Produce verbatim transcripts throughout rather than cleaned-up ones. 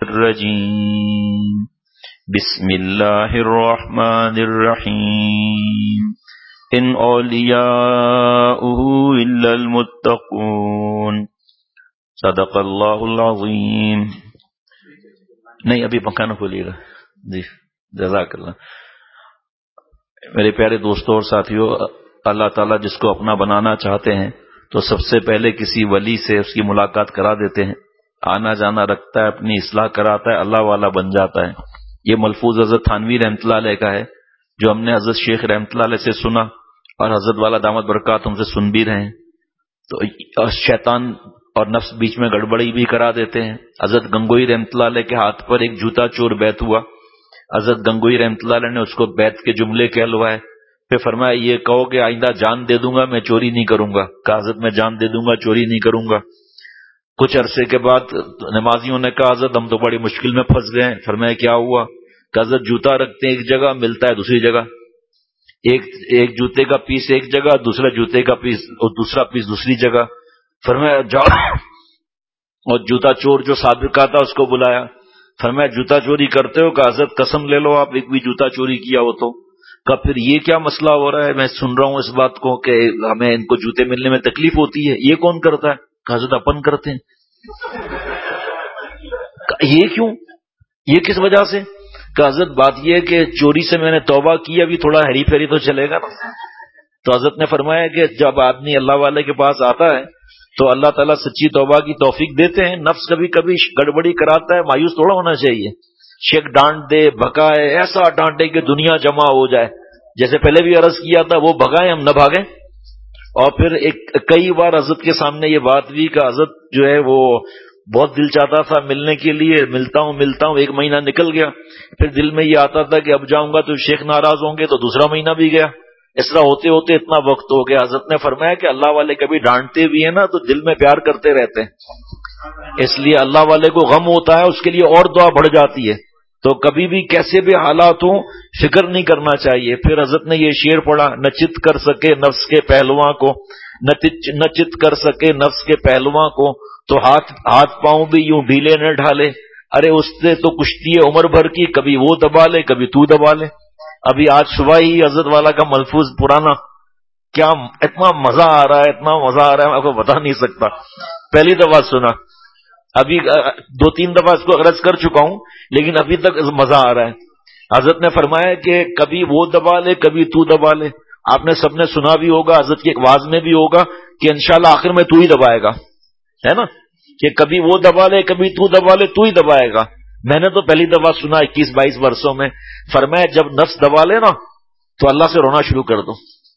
الرجیم بسم اللہ الرحمن الرحیم ان اولیاؤہ الا المتقون صدق اللہ العظیم. نہیں ابھی پنکھا نہ کھولیے گا. جی جزاک اللہ. میرے پیارے دوستوں اور ساتھیوں، اللہ تعالیٰ جس کو اپنا بنانا چاہتے ہیں تو سب سے پہلے کسی ولی سے اس کی ملاقات کرا دیتے ہیں، آنا جانا رکھتا ہے، اپنی اصلاح کراتا ہے، اللہ والا بن جاتا ہے. یہ ملفوظ حضرت تھانوی رحمۃ اللہ علیہ کا ہے جو ہم نے حضرت شیخ رحمۃ اللہ علیہ سے سنا اور حضرت والا دامت برکات ہم سے سن بھی رہے ہیں. تو شیطان اور نفس بیچ میں گڑبڑی بھی کرا دیتے ہیں. حضرت گنگوئی رحمۃ اللہ علیہ کے ہاتھ پر ایک جوتا چور بیت ہوا. حضرت گنگوئی رحمۃ اللہ علیہ نے اس کو بیت کے جملے کہلوائے، پھر فرمایا یہ کہو کہ آئندہ جان دے دوں گا میں چوری نہیں کروں گا. کہا حضرت میں جان دے دوں گا چوری نہیں کروں گا. کچھ عرصے کے بعد نمازیوں نے کہا حضرت ہم تو بڑی مشکل میں پھنس گئے ہیں. فرمایا کیا ہوا؟ کہ حضرت جوتا رکھتے ہیں ایک جگہ، ملتا ہے دوسری جگہ. ایک ایک جوتے کا پیس ایک جگہ، دوسرا جوتے کا پیس اور دوسرا پیس دوسری جگہ. فرمایا جاؤ. اور جوتا چور جو سابقہ تھا اس کو بلایا. فرمایا جوتا چوری کرتے ہو؟ کہ حضرت قسم لے لو آپ ایک بھی جوتا چوری کیا ہو تو. کہ پھر یہ کیا مسئلہ ہو رہا ہے؟ میں سن رہا ہوں اس بات کو کہ ہمیں ان کو جوتے ملنے میں تکلیف ہوتی ہے، یہ کون کرتا ہے؟ کہ حضرت اپن کرتے ہیں. یہ کیوں؟ یہ کس وجہ سے؟ کہ حضرت بات یہ ہے کہ چوری سے میں نے توبہ کی، ابھی تھوڑا ہیری پھیری تو چلے گا نا. تو حضرت نے فرمایا کہ جب آدمی اللہ والے کے پاس آتا ہے تو اللہ تعالیٰ سچی توبہ کی توفیق دیتے ہیں. نفس کبھی کبھی گڑبڑی کراتا ہے، مایوس تھوڑا ہونا چاہیے. شیخ ڈانٹ دے، بھگائے، ایسا ڈانٹے کہ دنیا جمع ہو جائے. جیسے پہلے بھی عرض کیا تھا، وہ بھگائیں ہم نہ بھاگیں. اور پھر ایک کئی بار حضرت کے سامنے یہ بات بھی کہ حضرت جو ہے وہ بہت دل چاہتا تھا ملنے کے لیے، ملتا ہوں ملتا ہوں. ایک مہینہ نکل گیا، پھر دل میں یہ آتا تھا کہ اب جاؤں گا تو شیخ ناراض ہوں گے، تو دوسرا مہینہ بھی گیا. اس طرح ہوتے ہوتے اتنا وقت ہو گیا. حضرت نے فرمایا کہ اللہ والے کبھی ڈانٹتے بھی ہیں نا تو دل میں پیار کرتے رہتے ہیں، اس لیے اللہ والے کو غم ہوتا ہے، اس کے لیے اور دعا بڑھ جاتی ہے. تو کبھی بھی کیسے بھی حالات ہوں فکر نہیں کرنا چاہیے. پھر حضرت نے یہ شعر پڑھا، نہ چت کر سکے نفس کے پہلواں کو، نہ چت کر سکے نفس کے پہلواں کو، تو ہاتھ ہاتھ پاؤں بھی یوں ڈھیلے نہ ڈھالے. ارے اس سے تو کشتی ہے عمر بھر کی، کبھی وہ دبا لے کبھی تو دبا لے. ابھی آج صبح ہی حضرت والا کا ملفوظ پرانا، کیا اتنا مزہ آ رہا ہے، اتنا مزہ آ رہا ہے میں آپ کو بتا نہیں سکتا. پہلی دفعہ سنا، ابھی دو تین دفعہ اس کو عرض کر چکا ہوں لیکن ابھی تک مزہ آ رہا ہے. حضرت نے فرمایا کہ کبھی وہ دبا لے کبھی تو دبا لے. آپ نے سب نے سنا بھی ہوگا، حضرت کی ایک واز میں بھی ہوگا کہ انشاءاللہ آخر میں تو ہی دبائے گا، ہے نا، کہ کبھی وہ دبا لے کبھی تو دبا لے تو ہی دبائے گا. میں نے تو پہلی دفعہ سنا اکیس بائیس برسوں میں. فرمایا جب نفس دبا لے نا تو اللہ سے رونا شروع کر دو.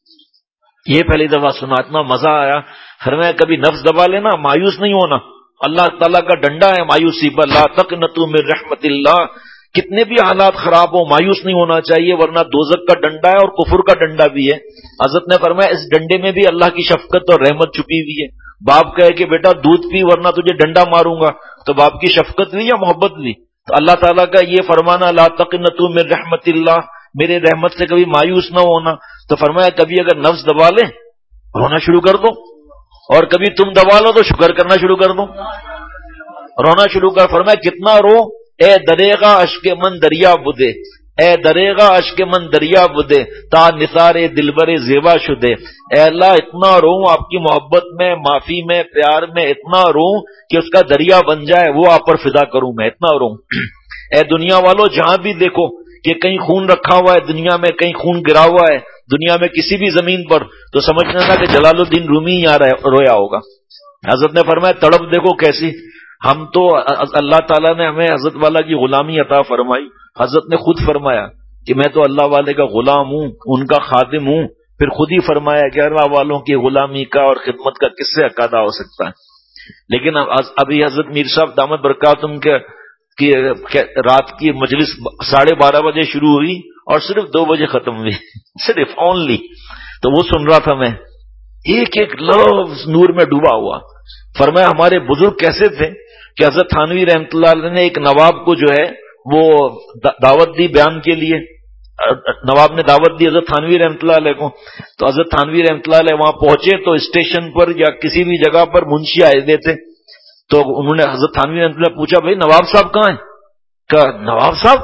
یہ پہلی دفعہ سنا، اتنا مزہ آیا. فرمایا کبھی نفس دبا لینا، مایوس نہیں ہونا، اللہ تعالیٰ کا ڈنڈا ہے مایوسی پر. لا تقنطوا من رحمت اللہ. کتنے بھی حالات خراب ہو مایوس نہیں ہونا چاہیے، ورنہ دوزخ کا ڈنڈا ہے اور کفر کا ڈنڈا بھی ہے. حضرت نے فرمایا اس ڈنڈے میں بھی اللہ کی شفقت اور رحمت چھپی ہوئی ہے. باپ کہے کہ بیٹا دودھ پی ورنہ تجھے ڈنڈا ماروں گا، تو باپ کی شفقت لی یا محبت لی؟ تو اللہ تعالیٰ کا یہ فرمانا لا تقنطوا من رحمت اللہ، میرے رحمت سے کبھی مایوس نہ ہونا. تو فرمایا کبھی اگر نفس دبا لے رونا شروع کر دو، اور کبھی تم دبا لو تو شکر کرنا شروع کر دو، رونا شروع کر. فرمایا کتنا رو، اے دریغا اشک من دریا بدے، اے دریغا اشک من دریا بدے تا نثار دلبر زیبا شدے. اے اللہ اتنا رو آپ کی محبت میں، معافی میں، پیار میں، اتنا رو کہ اس کا دریا بن جائے، وہ آپ پر فدا کروں میں، اتنا رو. اے دنیا والو جہاں بھی دیکھو کہ کہیں خون رکھا ہوا ہے دنیا میں، کہیں خون گرا ہوا ہے دنیا میں کسی بھی زمین پر، تو سمجھنا تھا کہ جلال الدین رومی یہاں رویا ہوگا. حضرت نے فرمایا تڑپ دیکھو کیسی. ہم تو اللہ تعالیٰ نے ہمیں حضرت والا کی غلامی عطا فرمائی. حضرت نے خود فرمایا کہ میں تو اللہ والے کا غلام ہوں، ان کا خادم ہوں. پھر خود ہی فرمایا کہ اللہ والوں کی غلامی کا اور خدمت کا کس سے عقیدہ ہو سکتا ہے. لیکن ابھی حضرت میر صاحب دامت برکاتہم کے رات کی مجلس ساڑھے بارہ بجے شروع ہوئی اور صرف دو بجے ختم ہوئی، صرف اونلی. تو وہ سن رہا تھا میں، ایک ایک لفظ نور میں ڈوبا ہوا. فرمایا ہمارے بزرگ کیسے تھے کہ حضرت تھانوی رحمۃ اللہ علیہ نے ایک نواب کو جو ہے وہ دعوت دی بیان کے لیے. نواب نے دعوت دی حضرت تھانوی رحمۃ اللہ علیہ کو. تو حضرت تھانوی رحمۃ اللہ علیہ وہاں پہنچے تو اسٹیشن پر یا کسی بھی جگہ پر منشی آئے ہوئے تھے. تو انہوں نے حضرت تھانوی رحمۃ اللہ پوچھا بھائی نواب صاحب کہاں ہیں؟ کہ نواب صاحب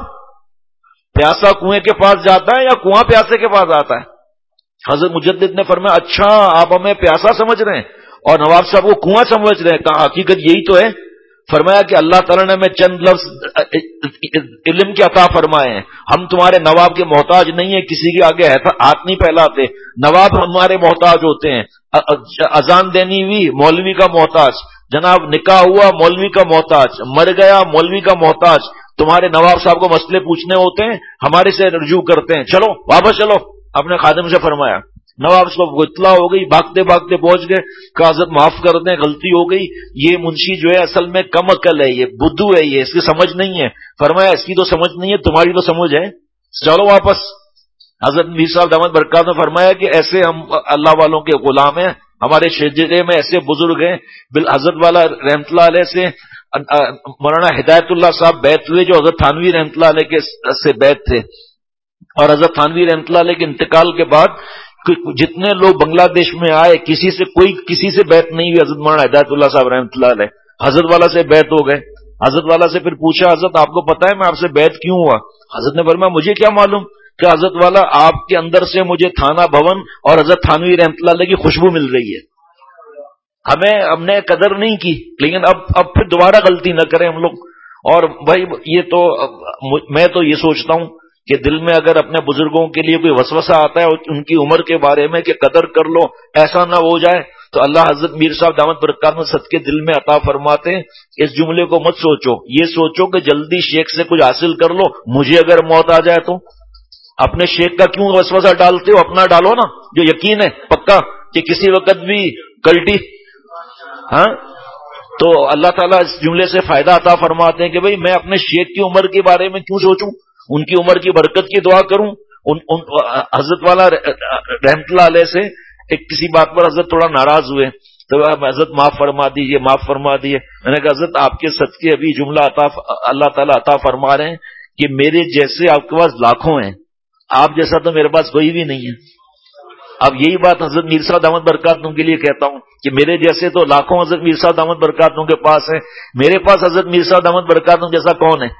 پیاسا کنویں کے پاس جاتا ہے یا کنواں پیاسے کے پاس آتا ہے؟ حضرت مجدد نے فرمایا اچھا آپ ہمیں پیاسا سمجھ رہے ہیں اور نواب صاحب کو کنواں سمجھ رہے ہیں. کہا حقیقت یہی تو ہے. فرمایا کہ اللہ تعالیٰ نے ہمیں چند لفظ علم کے عطا فرمائے ہیں. ہم تمہارے نواب کے محتاج نہیں ہیں, کسی کے آگے ہاتھ نہیں پھیلاتے. نواب ہمارے محتاج ہوتے ہیں. اذان دینی ہوئی مولوی کا محتاج, جناب نکاح ہوا مولوی کا محتاج, مر گیا مولوی کا محتاج. تمہارے نواب صاحب کو مسئلے پوچھنے ہوتے ہیں, ہمارے سے رجوع کرتے ہیں, چلو واپس چلو. اپنے خادم سے فرمایا. نواب صاحب کو اطلاع ہو گئی, بھاگتے بھاگتے پہنچ گئے. کہ حضرت معاف کر دیں, غلطی ہو گئی, یہ منشی جو ہے اصل میں کم عقل ہے, یہ بدھو ہے, یہ اس کی سمجھ نہیں ہے. فرمایا اس کی تو سمجھ نہیں ہے, تمہاری تو سمجھ ہے, چلو واپس. حضرت میر صاحب دامت برکات نے فرمایا کہ ایسے ہم اللہ والوں کے غلام ہیں, ہمارے شجرے میں ایسے بزرگ ہیں. حضرت والا رحمت اللہ علیہ سے مولانا ہدایت اللہ صاحب بیعت ہوئے, جو حضرت تھانوی رحمت اللہ علیہ کے سے بیعت تھے. اور حضرت تھانوی رحمت اللہ علیہ کے انتقال کے بعد جتنے لوگ بنگلہ دیش میں آئے, کسی سے کوئی کسی سے بیعت نہیں ہوئی. حضرت مولانا ہدایت اللہ صاحب رحمت اللہ علیہ حضرت والا سے بیعت ہو گئے. حضرت والا سے پھر پوچھا, حضرت آپ کو پتا ہے میں آپ سے بیعت کیوں ہوا؟ حضرت نے فرمایا مجھے کیا معلوم. کہ حضرت والا آپ کے اندر سے مجھے تھانہ بھون اور حضرت تھانوی رحمت اللہ علیہ کی خوشبو مل رہی ہے. ہمیں ہم نے قدر نہیں کی, لیکن اب اب پھر دوبارہ غلطی نہ کریں ہم لوگ. اور بھائی یہ تو میں تو یہ سوچتا ہوں کہ دل میں اگر اپنے بزرگوں کے لیے کوئی وسوسہ آتا ہے ان کی عمر کے بارے میں کہ قدر کر لو, ایسا نہ ہو جائے, تو اللہ حضرت میر صاحب دامت برکات میں صدقے دل میں عطا فرماتے ہیں. اس جملے کو مت سوچو, یہ سوچو کہ جلدی شیخ سے کچھ حاصل کر لو, مجھے اگر موت آ جائے تو. اپنے شیخ کا کیوں وسوسہ ڈالتے ہو؟ اپنا ڈالو نا, جو یقین ہے پکا کہ کسی وقت بھی کلٹی. ہاں تو اللہ تعالیٰ اس جملے سے فائدہ عطا فرماتے ہیں کہ بھئی میں اپنے شیخ کی عمر کے بارے میں کیوں سوچوں, ان کی عمر کی برکت کی دعا کروں. ان, ان حضرت والا رحمت اللہ علیہ سے ایک کسی بات پر حضرت تھوڑا ناراض ہوئے, تو حضرت معاف فرما دیجیے معاف فرما دیجیے. میں نے کہا حضرت آپ کے صدقے ابھی جملہ عطا اللہ تعالیٰ عطا فرما رہے ہیں کہ میرے جیسے آپ کے پاس لاکھوں ہیں, آپ جیسا تو میرے پاس کوئی بھی نہیں ہے. اب یہی بات حضرت میر صاحب دامت برکاتوں کے لیے کہتا ہوں کہ میرے جیسے تو لاکھوں حضرت میر صاحب دامت برکاتوں کے پاس ہیں, میرے پاس حضرت میر صاحب دامت برکاتوں جیسا کون ہے؟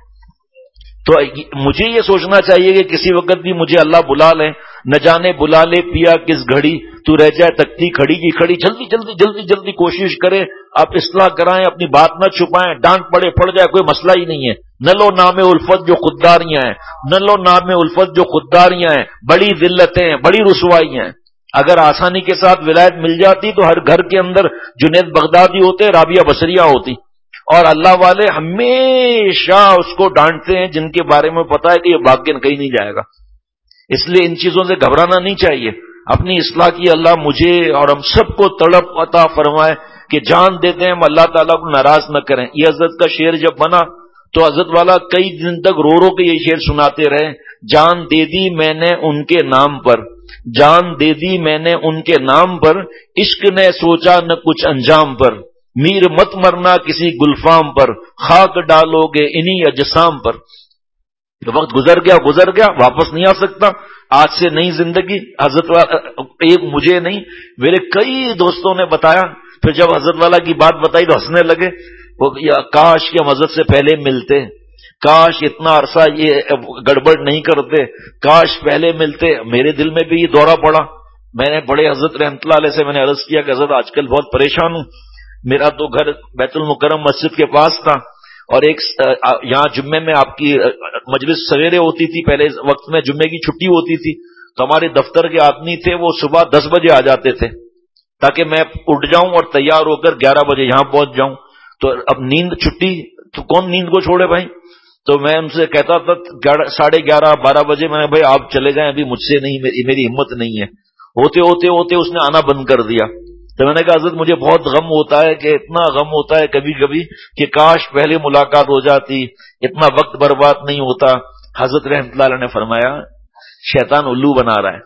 تو مجھے یہ سوچنا چاہیے کہ کسی وقت بھی مجھے اللہ بلا لیں, نہ جانے بلا لے پیا کس گھڑی, تو رہ جائے تکتی کھڑی کی کھڑی. جلدی جلدی جلدی جلدی کوشش کرے, آپ اصلاح کرائیں, اپنی بات نہ چھپائیں, ڈانٹ پڑے پڑ جائے کوئی مسئلہ ہی نہیں ہے. نہ لو نام الفت جو خودداریاں ہیں, نہ لو نام الفت جو خودداریاں ہیں, بڑی ذلتیں ہیں, بڑی رسوائیاں ہیں. اگر آسانی کے ساتھ ولایت مل جاتی تو ہر گھر کے اندر جنید بغدادی ہوتے, رابعہ بصریہ ہوتی. اور اللہ والے ہمیشہ اس کو ڈانٹتے ہیں جن کے بارے میں پتا ہے کہ یہ بھاگ کے کہیں نہیں جائے گا. اس لیے ان چیزوں سے گھبرانا نہیں چاہیے. اپنی اصلاح کی اللہ مجھے اور ہم سب کو تڑپ عطا فرمائے کہ جان دیتے ہیں ہم اللہ تعالیٰ کو ناراض نہ کریں. یہ حضرت کا شعر جب بنا تو حضرت والا کئی دن تک رو رو کے یہ شعر سناتے رہے. جان دے دی میں نے ان کے نام پر, جان دے دی میں نے ان کے نام پر, عشق نے سوچا نہ کچھ انجام پر. میر مت مرنا کسی گلفام پر, خاک ڈالو گے انہی اجسام پر. وقت گزر گیا گزر گیا واپس نہیں آ سکتا. آج سے نئی زندگی. حضرت والا ایک مجھے نہیں میرے کئی دوستوں نے بتایا. پھر جب حضرت والا کی بات بتائی تو ہنسنے لگے. کاش کہ ہم حضرت سے پہلے ملتے, کاش اتنا عرصہ یہ گڑبڑ نہیں کرتے, کاش پہلے ملتے. میرے دل میں بھی یہ دورہ پڑا. میں نے بڑے حضرت رحمت اللہ علیہ سے میں نے عرض کیا کہ حضرت آج کل بہت پریشان ہوں. میرا تو گھر بیت المکرم مسجد کے پاس تھا, اور ایک یہاں جمعے میں آپ کی مجلس سویرے ہوتی تھی, پہلے وقت میں جمعے کی چھٹی ہوتی تھی, تو ہمارے دفتر کے آدمی تھے وہ صبح دس بجے آ جاتے تھے تاکہ میں اٹھ جاؤں اور تیار ہو کر گیارہ بجے یہاں پہنچ جاؤں. تو اب نیند چھٹی تو کون نیند کو چھوڑے بھائی. تو میں ان سے کہتا تھا ساڑھے گیارہ بارہ بجے, میں نے بھائی آپ چلے جائیں, ابھی مجھ سے نہیں, میری, میری ہمت نہیں ہے. ہوتے ہوتے ہوتے اس نے آنا بند کر دیا. تو میں نے کہا حضرت مجھے بہت غم ہوتا ہے, کہ اتنا غم ہوتا ہے کبھی کبھی کہ کاش پہلے ملاقات ہو جاتی, اتنا وقت برباد نہیں ہوتا. حضرت رحمت اللہ علیہ نے فرمایا شیطان الو بنا رہا ہے,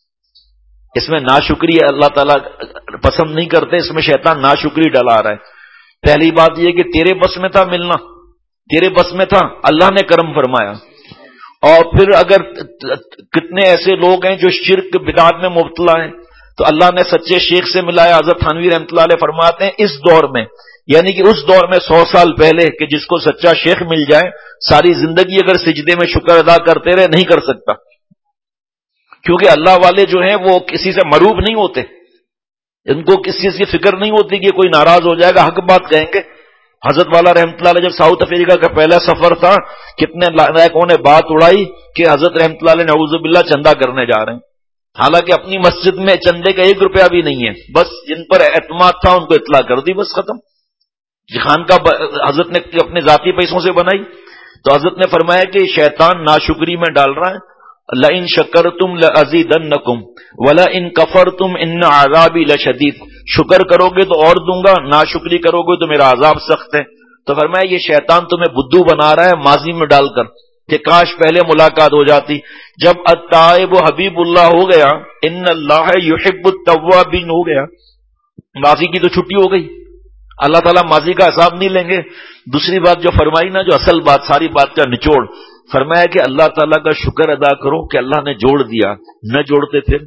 اس میں ناشکری اللہ تعالیٰ پسند نہیں کرتے, اس میں شیطان ناشکری ڈلا رہا ہے. پہلی بات یہ کہ تیرے بس میں تھا ملنا, تیرے بس میں تھا, اللہ نے کرم فرمایا. اور پھر اگر کتنے ایسے لوگ ہیں جو شرک بدعت میں مبتلا ہیں, تو اللہ نے سچے شیخ سے ملایا. حضرت تھانوی رحمت اللہ علیہ فرماتے ہیں اس دور میں, یعنی کہ اس دور میں سو سال پہلے کہ جس کو سچا شیخ مل جائے ساری زندگی اگر سجدے میں شکر ادا کرتے رہے نہیں کر سکتا، کیونکہ اللہ والے جو ہیں وہ کسی سے مروب نہیں ہوتے، ان کو کسی چیز کی فکر نہیں ہوتی کہ کوئی ناراض ہو جائے گا، حق بات کہیں گے۔ حضرت والا رحمۃ اللہ علیہ جب ساؤتھ افریقہ کا پہلا سفر تھا، کتنے لائقوں نے بات اڑائی کہ حضرت رحمۃ اللہ علیہ نعوذ باللہ چندہ کرنے جا رہے ہیں، حالانکہ اپنی مسجد میں چندے کا ایک روپیہ بھی نہیں ہے، بس جن پر اعتماد تھا ان کو اطلاع کر دی، بس ختم۔ یہ خانقاہ حضرت نے اپنے ذاتی پیسوں سے بنائی، تو حضرت نے فرمایا کہ شیطان ناشکری میں ڈال رہا ہے، لئن شکرتم لازیدنکم ولئن کفرتم ان عذابی لشدید، شکر کرو گے تو اور دوں گا، ناشکری کرو گے تو میرا عذاب سخت ہے۔ تو فرمایا یہ شیطان تمہیں بدو بنا رہا ہے ماضی میں ڈال کر کہ کاش پہلے ملاقات ہو جاتی۔ جب التائب حبیب اللہ ہو گیا، ان اللہ یحب التوابین ہو گیا، ماضی کی تو چھٹی ہو گئی، اللہ تعالیٰ ماضی کا حساب نہیں لیں گے۔ دوسری بات جو فرمائی نا، جو اصل بات ساری بات کا نچوڑ، فرمایا کہ اللہ تعالیٰ کا شکر ادا کرو کہ اللہ نے جوڑ دیا، نہ جوڑتے پھر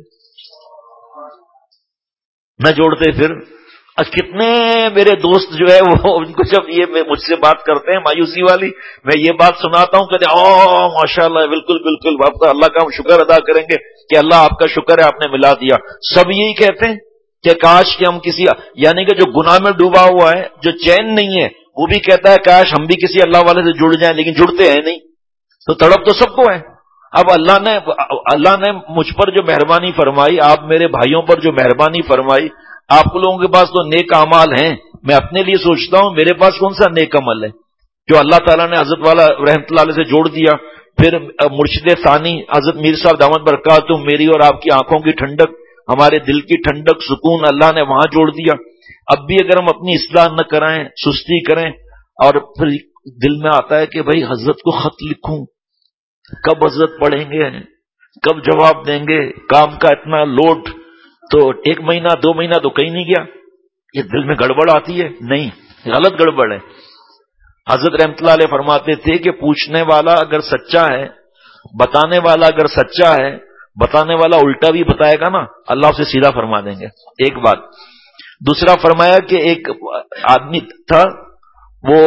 نہ جوڑتے پھر آج کتنے میرے دوست جو ہے وہ ان کو جب یہ مجھ سے بات کرتے ہیں مایوسی والی، میں یہ بات سناتا ہوں کہتے ہیں او ماشاء اللہ بالکل بالکل، آپ کا اللہ کا ہم شکر ادا کریں گے کہ اللہ آپ کا شکر ہے آپ نے ملا دیا۔ سب یہی کہتے ہیں کہ کاش کہ ہم کسی، یعنی کہ جو گناہ میں ڈوبا ہوا ہے، جو چین نہیں ہے، وہ بھی کہتا ہے کاش ہم بھی کسی اللہ والے سے جڑ جائیں، لیکن جڑتے ہیں نہیں، تو تڑپ تو سب کو ہے۔ اب اللہ نے اللہ نے مجھ پر جو مہربانی فرمائی، آپ میرے بھائیوں پر جو مہربانی فرمائی، آپ لوگوں کے پاس تو نیک اعمال ہیں، میں اپنے لیے سوچتا ہوں میرے پاس کون سا نیک عمل ہے جو اللہ تعالیٰ نے حضرت والا رحمۃ اللہ علیہ سے جوڑ دیا۔ پھر مرشد ثانی حضرت میر صاحب دامت برکاتہ، میری اور آپ کی آنکھوں کی ٹھنڈک، ہمارے دل کی ٹھنڈک، سکون اللہ نے وہاں جوڑ دیا۔ اب بھی اگر ہم اپنی اصلاح نہ کرائیں، سستی کریں، اور پھر دل میں آتا ہے کہ بھائی حضرت کو خط لکھوں، کب حضرت پڑھیں گے، کب جواب دیں گے، کام کا اتنا لوڈ، تو ایک مہینہ دو مہینہ تو کہیں نہیں گیا، یہ دل میں گڑبڑ آتی ہے، نہیں غلط گڑبڑ ہے۔ حضرت رحمۃ اللہ علیہ فرماتے تھے کہ پوچھنے والا اگر سچا ہے، بتانے والا اگر سچا ہے، بتانے والا الٹا بھی بتائے گا نا، اللہ اسے سیدھا فرما دیں گے، ایک بات۔ دوسرا فرمایا کہ ایک آدمی تھا، وہ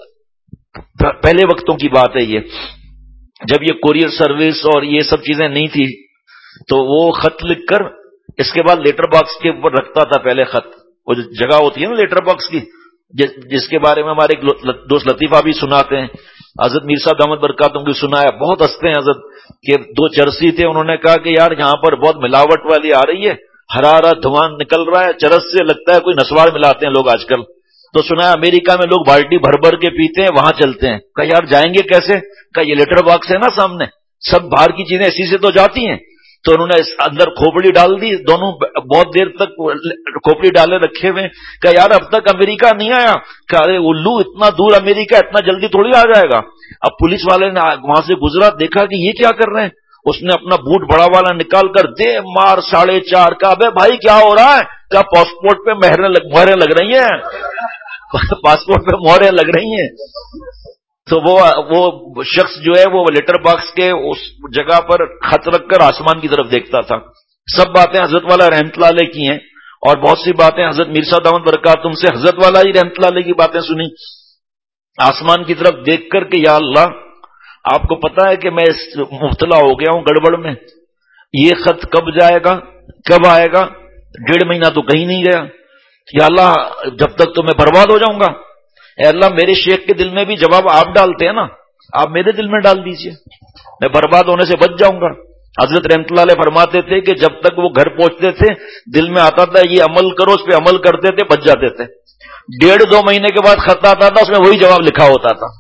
پہلے وقتوں کی بات ہے یہ، جب یہ کوریئر سروس اور یہ سب چیزیں نہیں تھی، تو وہ خط لکھ کر اس کے بعد لیٹر باکس کے اوپر رکھتا تھا پہلے خط، وہ جو جگہ ہوتی ہے نا لیٹر باکس کی، جس کے بارے میں ہمارے دوست لطیفہ بھی سناتے ہیں، حضرت میر صاحب دامت برکاتہ کی سنایا، بہت ہنستے ہیں حضرت کہ دو چرسی تھے، انہوں نے کہا کہ یار یہاں پر بہت ملاوٹ والی آ رہی ہے، ہرارا دھواں نکل رہا ہے، چرس سے لگتا ہے کوئی نسوار ملاتے ہیں لوگ آج کل، تو سنا ہے امریکہ میں لوگ بالٹی بھر بھر کے پیتے ہیں، وہاں چلتے ہیں۔ کہا یار جائیں گے کیسے؟ کہا یہ لیٹر باکس ہے نا سامنے، سب باہر کی چیزیں اسی سے تو جاتی ہیں۔ تو انہوں نے اندر کھوپڑی ڈال دی، دونوں بہت دیر تک کھوپڑی ڈالے رکھے ہوئے۔ کہا یار اب تک امریکہ نہیں آیا؟ کہا ارے الو اتنا دور امریکہ، اتنا جلدی تھوڑی آ جائے گا۔ اب پولیس والے نے وہاں سے گزرا، دیکھا کہ یہ کیا کر رہے ہیں، اس نے اپنا بوٹ بڑا والا نکال کر دے مار ساڑھے چار کا۔ ابے بھائی کیا ہو رہا ہے؟ کیا پاسپورٹ پہ مہریں لگ رہی ہیں، پاسپورٹ پہ مہریں لگ رہی ہیں۔ تو وہ وہ شخص جو ہے وہ لیٹر باکس کے اس جگہ پر خط رکھ کر آسمان کی طرف دیکھتا تھا۔ سب باتیں حضرت والا رحمت اللہ علیہ کی ہیں، اور بہت سی باتیں حضرت میر صاحب دامت برکاتہم سے حضرت والا ہی رحمت اللہ علیہ کی باتیں سنی، آسمان کی طرف دیکھ کر کہ یا اللہ آپ کو پتا ہے کہ میں مبتلا ہو گیا ہوں گڑبڑ میں، یہ خط کب جائے گا، کب آئے گا؟ ڈیڑھ مہینہ تو کہیں نہیں گیا، یا اللہ جب تک تو میں برباد ہو جاؤں گا۔ اے اللہ میرے شیخ کے دل میں بھی جواب آپ ڈالتے ہیں نا، آپ میرے دل میں ڈال دیجئے، میں برباد ہونے سے بچ جاؤں گا۔ حضرت رحمت اللہ علیہ فرماتے تھے کہ جب تک وہ گھر پہنچتے تھے دل میں آتا تھا یہ عمل کرو، اس پہ عمل کرتے تھے، بچ جاتے تھے۔ ڈیڑھ دو مہینے کے بعد خط آتا تھا، اس میں وہی جواب لکھا ہوتا تھا۔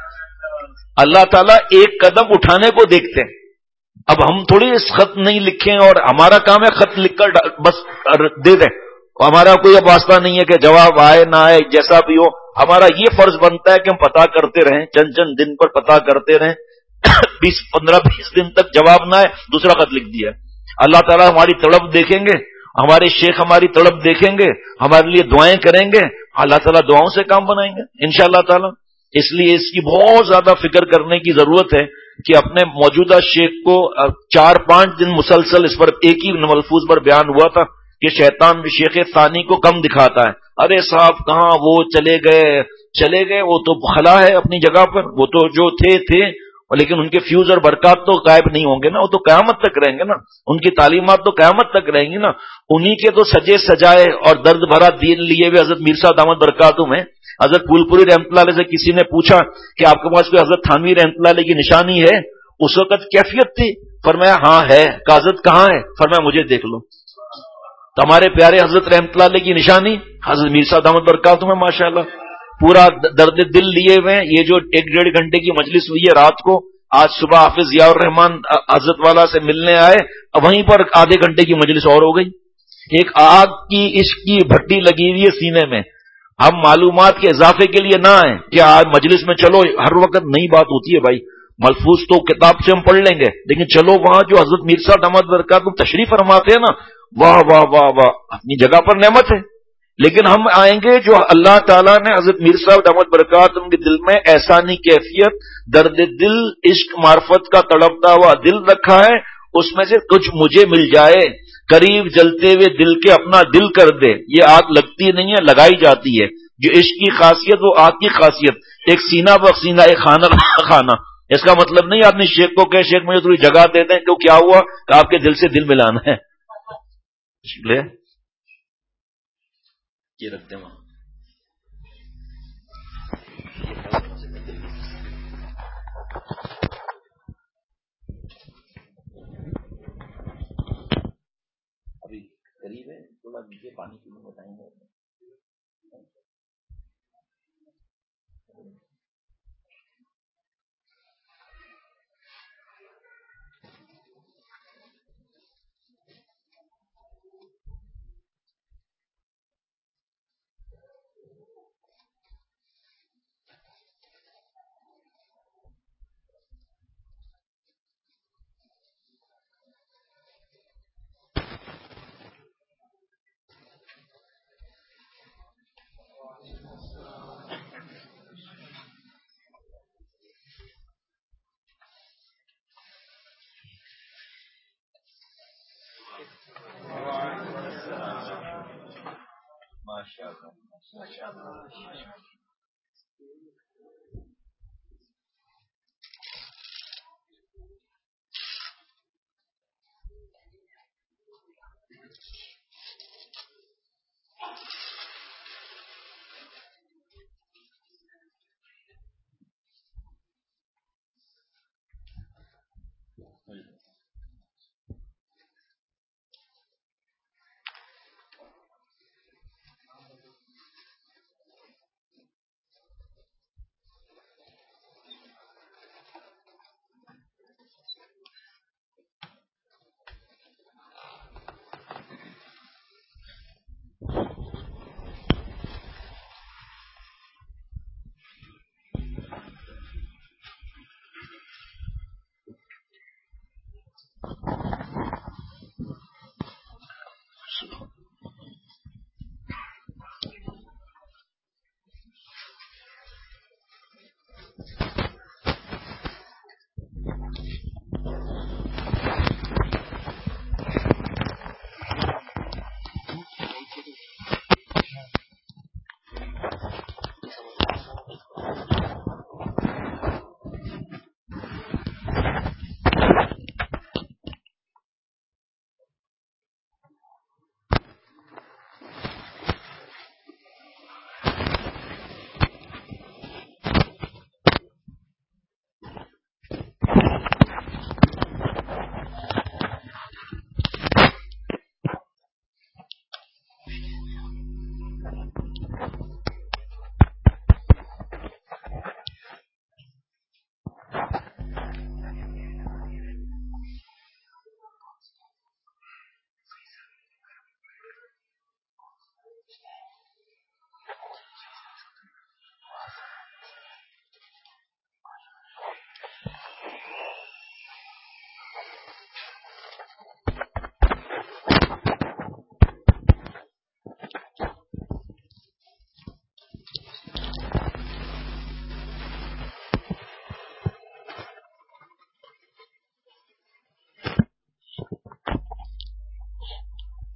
اللہ تعالیٰ ایک قدم اٹھانے کو دیکھتے ہیں۔ اب ہم تھوڑی اس خط نہیں لکھیں اور ہمارا کام ہے خط لکھ کر بس دے دیں، ہمارا کوئی اب واسطہ نہیں ہے کہ جواب آئے نہ آئے جیسا بھی ہو۔ ہمارا یہ فرض بنتا ہے کہ ہم پتا کرتے رہیں، چند چند دن پر پتا کرتے رہیں، بیس پندرہ بیس دن تک جواب نہ آئے دوسرا خط لکھ دیا۔ اللہ تعالیٰ ہماری تڑپ دیکھیں گے، ہمارے شیخ ہماری تڑپ دیکھیں گے، ہمارے لیے دعائیں کریں گے، اللہ تعالیٰ دعاؤں سے کام بنائیں گے انشاءاللہ تعالیٰ۔ اس لیے اس کی بہت زیادہ فکر کرنے کی ضرورت ہے کہ اپنے موجودہ شیخ کو چار پانچ دن مسلسل اس پر ایک ہی ملفوظ پر بیان ہوا تھا کہ شیطان شیخ ثانی کو کم دکھاتا ہے، ارے صاحب کہاں وہ چلے گئے چلے گئے، وہ تو خلا ہے اپنی جگہ پر، وہ تو جو تھے تھے لیکن ان کے فیوز اور برکات تو غائب نہیں ہوں گے نا، وہ تو قیامت تک رہیں گے نا، ان کی تعلیمات تو قیامت تک رہیں گی نا. انہی کے تو سجے سجائے اور درد بھرا دین لیے ہوئے حضرت میر صاحب دامت برکاتہم ہیں. حضرت پھول پوری رحمۃ اللہ علیہ سے کسی نے پوچھا کہ آپ کے پاس کوئی حضرت تھانوی رحمۃ اللہ علیہ کی نشانی ہے؟ اس وقت کیفیت تھی. فرمایا ہاں ہے. کہ حضرت کہاں ہے؟ فرمایا مجھے دیکھ لو. تو ہمارے پیارے حضرت رحمۃ اللہ علیہ کی نشانی حضرت میر صاحب دامت برکاتہم ہیں ماشاءاللہ. پورا درد دل لیے ہوئے. یہ جو ایک ڈیڑھ گھنٹے کی مجلس ہوئی ہے رات کو، آج صبح حافظ ضیاء الرحمان حضرت والا سے ملنے آئے، وہیں پر آدھے گھنٹے کی مجلس اور ہو گئی. ایک آگ کی عشق کی بھٹی لگی ہوئی ہے سینے میں. ہم معلومات کے اضافے کے لیے نہ آئیں کہ آج مجلس میں چلو ہر وقت نئی بات ہوتی ہے بھائی، ملفوظ تو کتاب سے ہم پڑھ لیں گے، لیکن چلو وہاں جو حضرت میر صاحب دامت برکاتہم تشریف فرماتے ہیں نا، واہ واہ واہ واہ، اپنی جگہ پر نعمت ہے. لیکن ہم آئیں گے جو اللہ تعالیٰ نے حضرت میر صاحب دامت برکاتہم کے دل میں احسانی کیفیت، درد دل، عشق معرفت کا تڑپتا ہوا دل رکھا ہے، اس میں سے کچھ مجھے مل جائے. قریب جلتے ہوئے دل کے اپنا دل کر دے. یہ آگ لگتی نہیں ہے، لگائی جاتی ہے. جو عشق کی خاصیت وہ آگ کی خاصیت، ایک سینہ بخسینہ، ایک خانہ خانہ. اس کا مطلب نہیں آدمی شیخ کو کہ شیخ مجھے تھوڑی جگہ دے دیں، تو کیا ہوا کہ آپ کے دل سے دل ملانا ہے. یہ رکھتے وہاں. ابھی قریب ہے، تھوڑا نیچے پانی پینے بتائیں گے.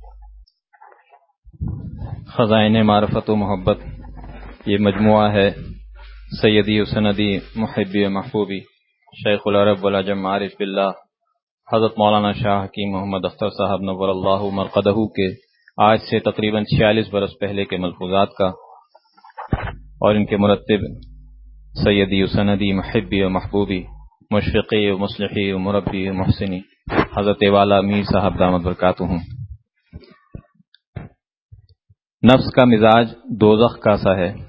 خزائن معرفت و محبت یہ مجموعہ ہے سیدی و سندی محبی و محبوبی شیخ العرب والعجم عارف باللہ حضرت مولانا شاہ حکیم محمد اختر صاحب نور اللہ مرقدہ کے آج سے تقریباً چھیالیس برس پہلے کے ملفوظات کا اور ان کے مرتب سیدی و سندی محبی و محبوبی مشفقی و مصلحی و مربی و محسنی حضرت والا میر صاحب دامت برکاتہم. نفس کا مزاج دوزخ کا سا ہے.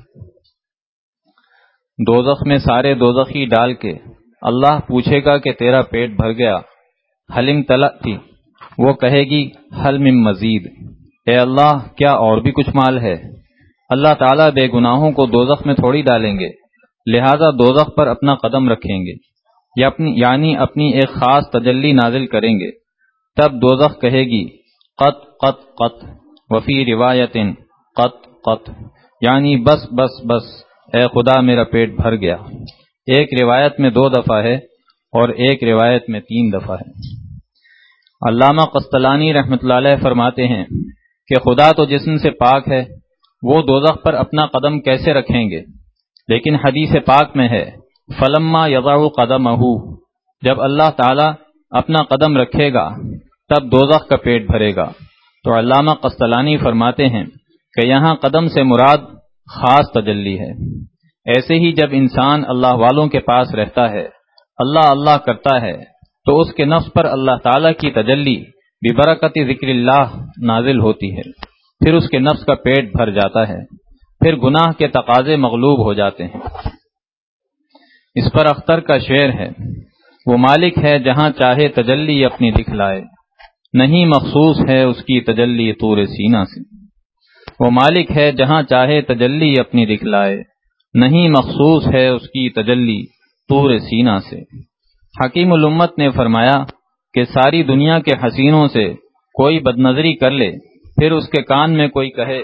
دوزخ میں سارے دوزخی ڈال کے اللہ پوچھے گا کہ تیرا پیٹ بھر گیا؟ حلم تلأتی، وہ کہے گی حل من مزید، اے اللہ کیا اور بھی کچھ مال ہے؟ اللہ تعالیٰ بے گناہوں کو دوزخ میں تھوڑی ڈالیں گے، لہذا دوزخ پر اپنا قدم رکھیں گے یا اپنی یعنی اپنی ایک خاص تجلی نازل کریں گے. تب دوزخ کہے گی قط قط قط، وفی روایت قط قط، یعنی بس بس بس اے خدا میرا پیٹ بھر گیا. ایک روایت میں دو دفعہ ہے اور ایک روایت میں تین دفعہ ہے. علامہ قسطلانی رحمۃ اللہ علیہ فرماتے ہیں کہ خدا تو جسم سے پاک ہے، وہ دوزخ پر اپنا قدم کیسے رکھیں گے؟ لیکن حدیث پاک میں ہے فلما یضع قدمہ، جب اللہ تعالی اپنا قدم رکھے گا تب دوزخ کا پیٹ بھرے گا. تو علامہ قسطلانی فرماتے ہیں کہ یہاں قدم سے مراد خاص تجلی ہے. ایسے ہی جب انسان اللہ والوں کے پاس رہتا ہے، اللہ اللہ کرتا ہے، تو اس کے نفس پر اللہ تعالی کی تجلی ببرکت ذکر اللہ نازل ہوتی ہے. پھر اس کے نفس کا پیٹ بھر جاتا ہے، پھر گناہ کے تقاضے مغلوب ہو جاتے ہیں. اس پر اختر کا شعر ہے، وہ مالک ہے جہاں چاہے تجلی اپنی دکھلائے، نہیں مخصوص ہے اس کی تجلی طور سینہ سے. وہ مالک ہے جہاں چاہے تجلی اپنی دکھلائے، نہیں مخصوص ہے اس کی تجلی طور سینہ سے. حکیم الامت نے فرمایا کہ ساری دنیا کے حسینوں سے کوئی بدنظری کر لے، پھر اس کے کان میں کوئی کہے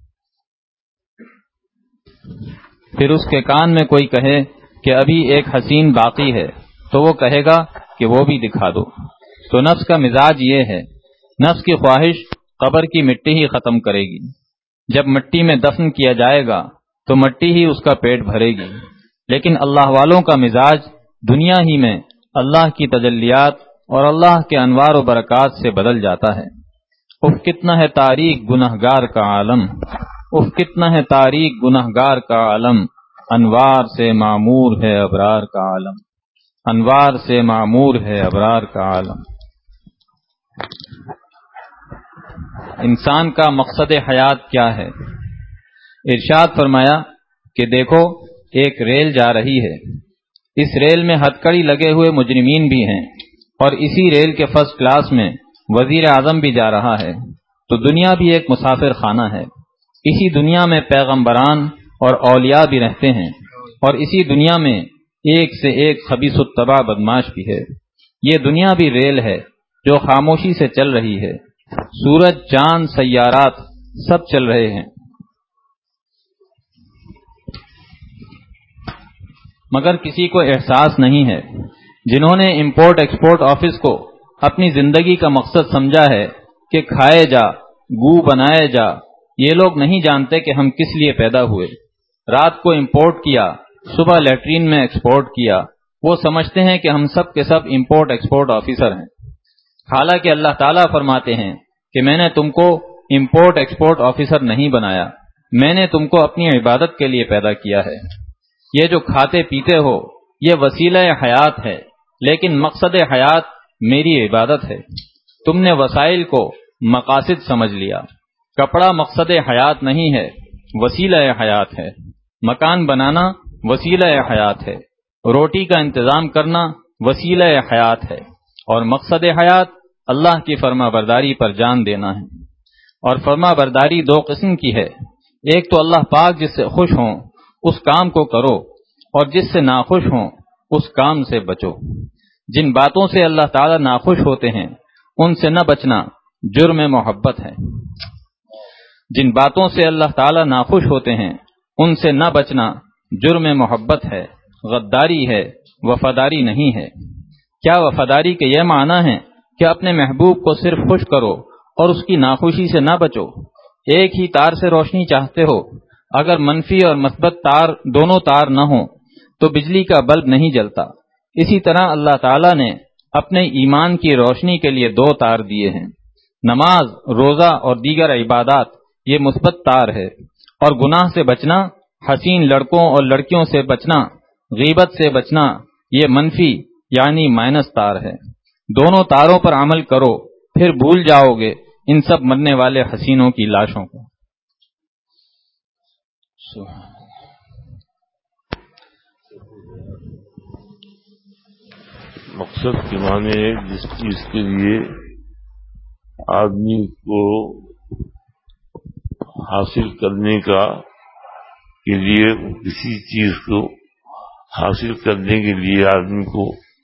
پھر اس کے کان میں کوئی کہے کہ ابھی ایک حسین باقی ہے، تو وہ کہے گا کہ وہ بھی دکھا دو. تو نفس کا مزاج یہ ہے، نفس کی خواہش قبر کی مٹی ہی ختم کرے گی. جب مٹی میں دفن کیا جائے گا تو مٹی ہی اس کا پیٹ بھرے گی. لیکن اللہ والوں کا مزاج دنیا ہی میں اللہ کی تجلیات اور اللہ کے انوار و برکات سے بدل جاتا ہے. اف کتنا ہے تاریک گنہگار کا عالم، اف کتنا ہے تاریک گنہگار کا عالم، انوار سے معمور ہے ابرار کا عالم، انوار سے معمور ہے ابرار کا عالم. انسان کا مقصد حیات کیا ہے؟ ارشاد فرمایا کہ دیکھو ایک ریل جا رہی ہے، اس ریل میں ہتکڑی لگے ہوئے مجرمین بھی ہیں، اور اسی ریل کے فرسٹ کلاس میں وزیر اعظم بھی جا رہا ہے. تو دنیا بھی ایک مسافر خانہ ہے. اسی دنیا میں پیغمبران اور اولیاء بھی رہتے ہیں، اور اسی دنیا میں ایک سے ایک خبیث الطبع بدماش بھی ہے. یہ دنیا بھی ریل ہے جو خاموشی سے چل رہی ہے. سورج، چاند، سیارات سب چل رہے ہیں، مگر کسی کو احساس نہیں ہے. جنہوں نے امپورٹ ایکسپورٹ آفس کو اپنی زندگی کا مقصد سمجھا ہے کہ کھائے جا، گو بنائے جا، یہ لوگ نہیں جانتے کہ ہم کس لیے پیدا ہوئے. رات کو امپورٹ کیا، صبح لیٹرین میں ایکسپورٹ کیا. وہ سمجھتے ہیں کہ ہم سب کے سب امپورٹ ایکسپورٹ آفیسر ہیں، حالانکہ اللہ تعالیٰ فرماتے ہیں کہ میں نے تم کو امپورٹ ایکسپورٹ آفیسر نہیں بنایا، میں نے تم کو اپنی عبادت کے لیے پیدا کیا ہے. یہ جو کھاتے پیتے ہو یہ وسیلہ حیات ہے، لیکن مقصد حیات میری عبادت ہے. تم نے وسائل کو مقاصد سمجھ لیا. کپڑا مقصد حیات نہیں ہے، وسیلہ حیات ہے. مکان بنانا وسیلہ حیات ہے. روٹی کا انتظام کرنا وسیلہ حیات ہے. اور مقصد حیات اللہ کی فرما برداری پر جان دینا ہے. اور فرما برداری دو قسم کی ہے، ایک تو اللہ پاک جس سے خوش ہوں اس کام کو کرو، اور جس سے ناخوش ہوں اس کام سے بچو. جن باتوں سے اللہ تعالیٰ ناخوش ہوتے ہیں ان سے نہ بچنا جرم محبت ہے. جن باتوں سے اللہ تعالیٰ ناخوش ہوتے ہیں ان سے نہ بچنا جرم محبت ہے، غداری ہے، وفاداری نہیں ہے. کیا وفاداری کے یہ معنی ہے کہ اپنے محبوب کو صرف خوش کرو اور اس کی ناخوشی سے نہ بچو؟ ایک ہی تار سے روشنی چاہتے ہو، اگر منفی اور مثبت تار دونوں تار نہ ہوں تو بجلی کا بلب نہیں جلتا۔ اسی طرح اللہ تعالیٰ نے اپنے ایمان کی روشنی کے لیے دو تار دیے ہیں۔ نماز، روزہ اور دیگر عبادات یہ مثبت تار ہے، اور گناہ سے بچنا، حسین لڑکوں اور لڑکیوں سے بچنا، غیبت سے بچنا یہ منفی یعنی مائنس تار ہے۔ دونوں تاروں پر عمل کرو، پھر بھول جاؤ گے ان سب مرنے والے حسینوں کی لاشوں کو۔ مقصد کے معنی ہے جس چیز کے لیے آدمی کو حاصل کرنے کا کے لیے کسی چیز کو حاصل کرنے کے لیے آدمی کو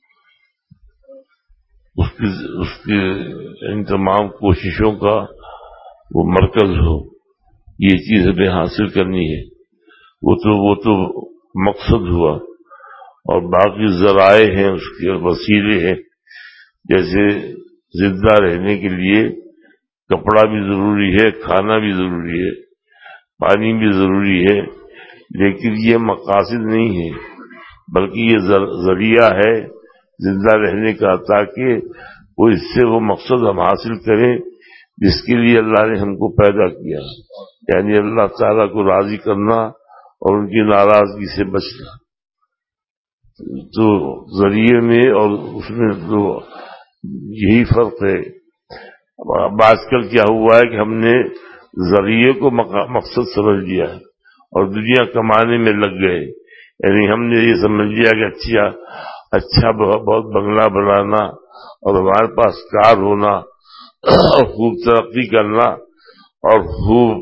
اس کی اس کے ان تمام کوششوں کا وہ مرکز ہو، یہ چیز ہمیں حاصل کرنی ہے، وہ تو وہ تو مقصد ہوا، اور باقی ذرائع ہیں اس کے وسیلے ہیں۔ جیسے زندہ رہنے کے لیے کپڑا بھی ضروری ہے، کھانا بھی ضروری ہے، پانی بھی ضروری ہے، لیکن یہ مقاصد نہیں ہے، بلکہ یہ ذریعہ ہے زندہ رہنے کا، تاکہ وہ اس سے وہ مقصد ہم حاصل کریں جس کے لیے اللہ نے ہم کو پیدا کیا، یعنی اللہ تعالیٰ کو راضی کرنا اور ان کی ناراضگی سے بچنا۔ تو ذریعے میں اور اس میں تو یہی فرق ہے۔ اب آج کل کیا ہوا ہے کہ ہم نے ذریعے کو مقصد سمجھ لیا ہے اور دنیا کمانے میں لگ گئے، یعنی ہم نے یہ سمجھ لیا کہ اچھا اچھا بہت بنگلہ بنانا اور ہمارے پاس کار ہونا اور خوب ترقی کرنا اور خوب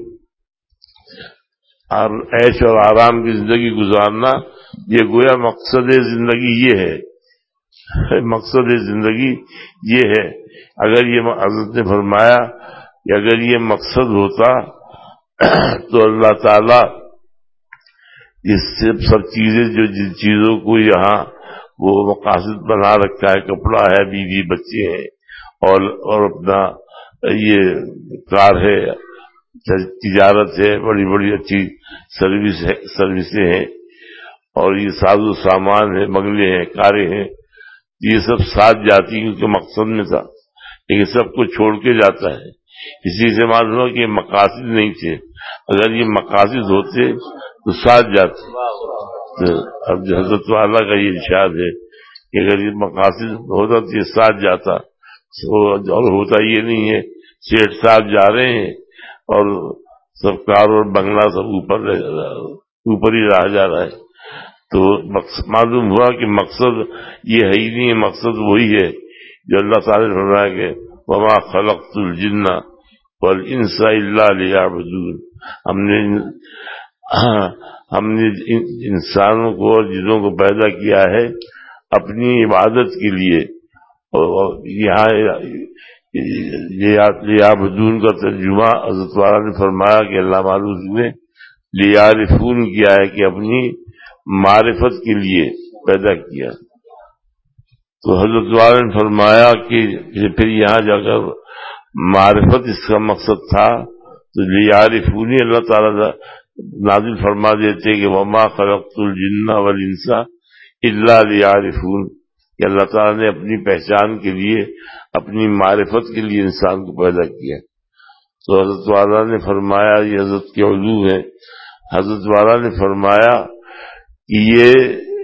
عیش اور آرام کی زندگی گزارنا، یہ گویا مقصد زندگی یہ ہے، مقصد زندگی یہ ہے۔ اگر یہ حضرت نے فرمایا کہ اگر یہ مقصد ہوتا تو اللہ تعالی اس سے سب چیزیں جو جن چیزوں کو یہاں وہ مقاصد بنا رکھا ہے، کپڑا ہے، بیوی بچے ہیں، اور اور اپنا یہ کار ہے، تجارت ہے، بڑی بڑی اچھی سروس ہے سروسیں ہیں، اور یہ ساز و سامان ہے، بنگلے ہیں، کاریں ہیں، یہ سب ساتھ جاتی کیونکہ مقصد میں تھا، لیکن سب کو چھوڑ کے جاتا ہے۔ اسی سے معلوم ہوا کہ یہ مقاصد نہیں تھے، اگر یہ مقاصد ہوتے تو ساتھ جاتے۔ تو اب حضرت والا کا یہ ارشاد ہے کہ اگر یہ مقاصد ہوتا تو یہ ساتھ جاتا، اور ہوتا یہ نہیں ہے، سیٹھ صاحب جا رہے ہیں اور سب کار اور بنگلہ سب اوپر اوپر ہی رہ جا رہا ہے۔ تو معلوم ہوا کہ مقصد یہ ہے ہی نہیں، مقصد وہی ہے جو اللہ تعالیٰ نے فرمایا کہ وما خلقت الجن والانس الا لیعبدون، ہم نے ہم نے انسانوں کو اور جنوں کو پیدا کیا ہے اپنی عبادت کے لیے، اور یہاں لیعبدون کا ترجمہ حضرت والا نے فرمایا کہ اللہ معلوم نے لیعرفون کیا ہے کہ اپنی معرفت کے لیے پیدا کیا۔ تو حضرت والا نے فرمایا کہ پھر یہاں جا کر معرفت اس کا مقصد تھا تو لیعرفونی اللہ تعالیٰ نازل فرما دیتے کہ وما خلقت الجن والانس الا لیعرفون، کہ اللہ تعالیٰ نے اپنی پہچان کے لیے، اپنی معرفت کے لیے انسان کو پیدا کیا۔ تو حضرت والا نے فرمایا، یہ حضرت کے علو ہے، حضرت والا نے فرمایا کہ یہ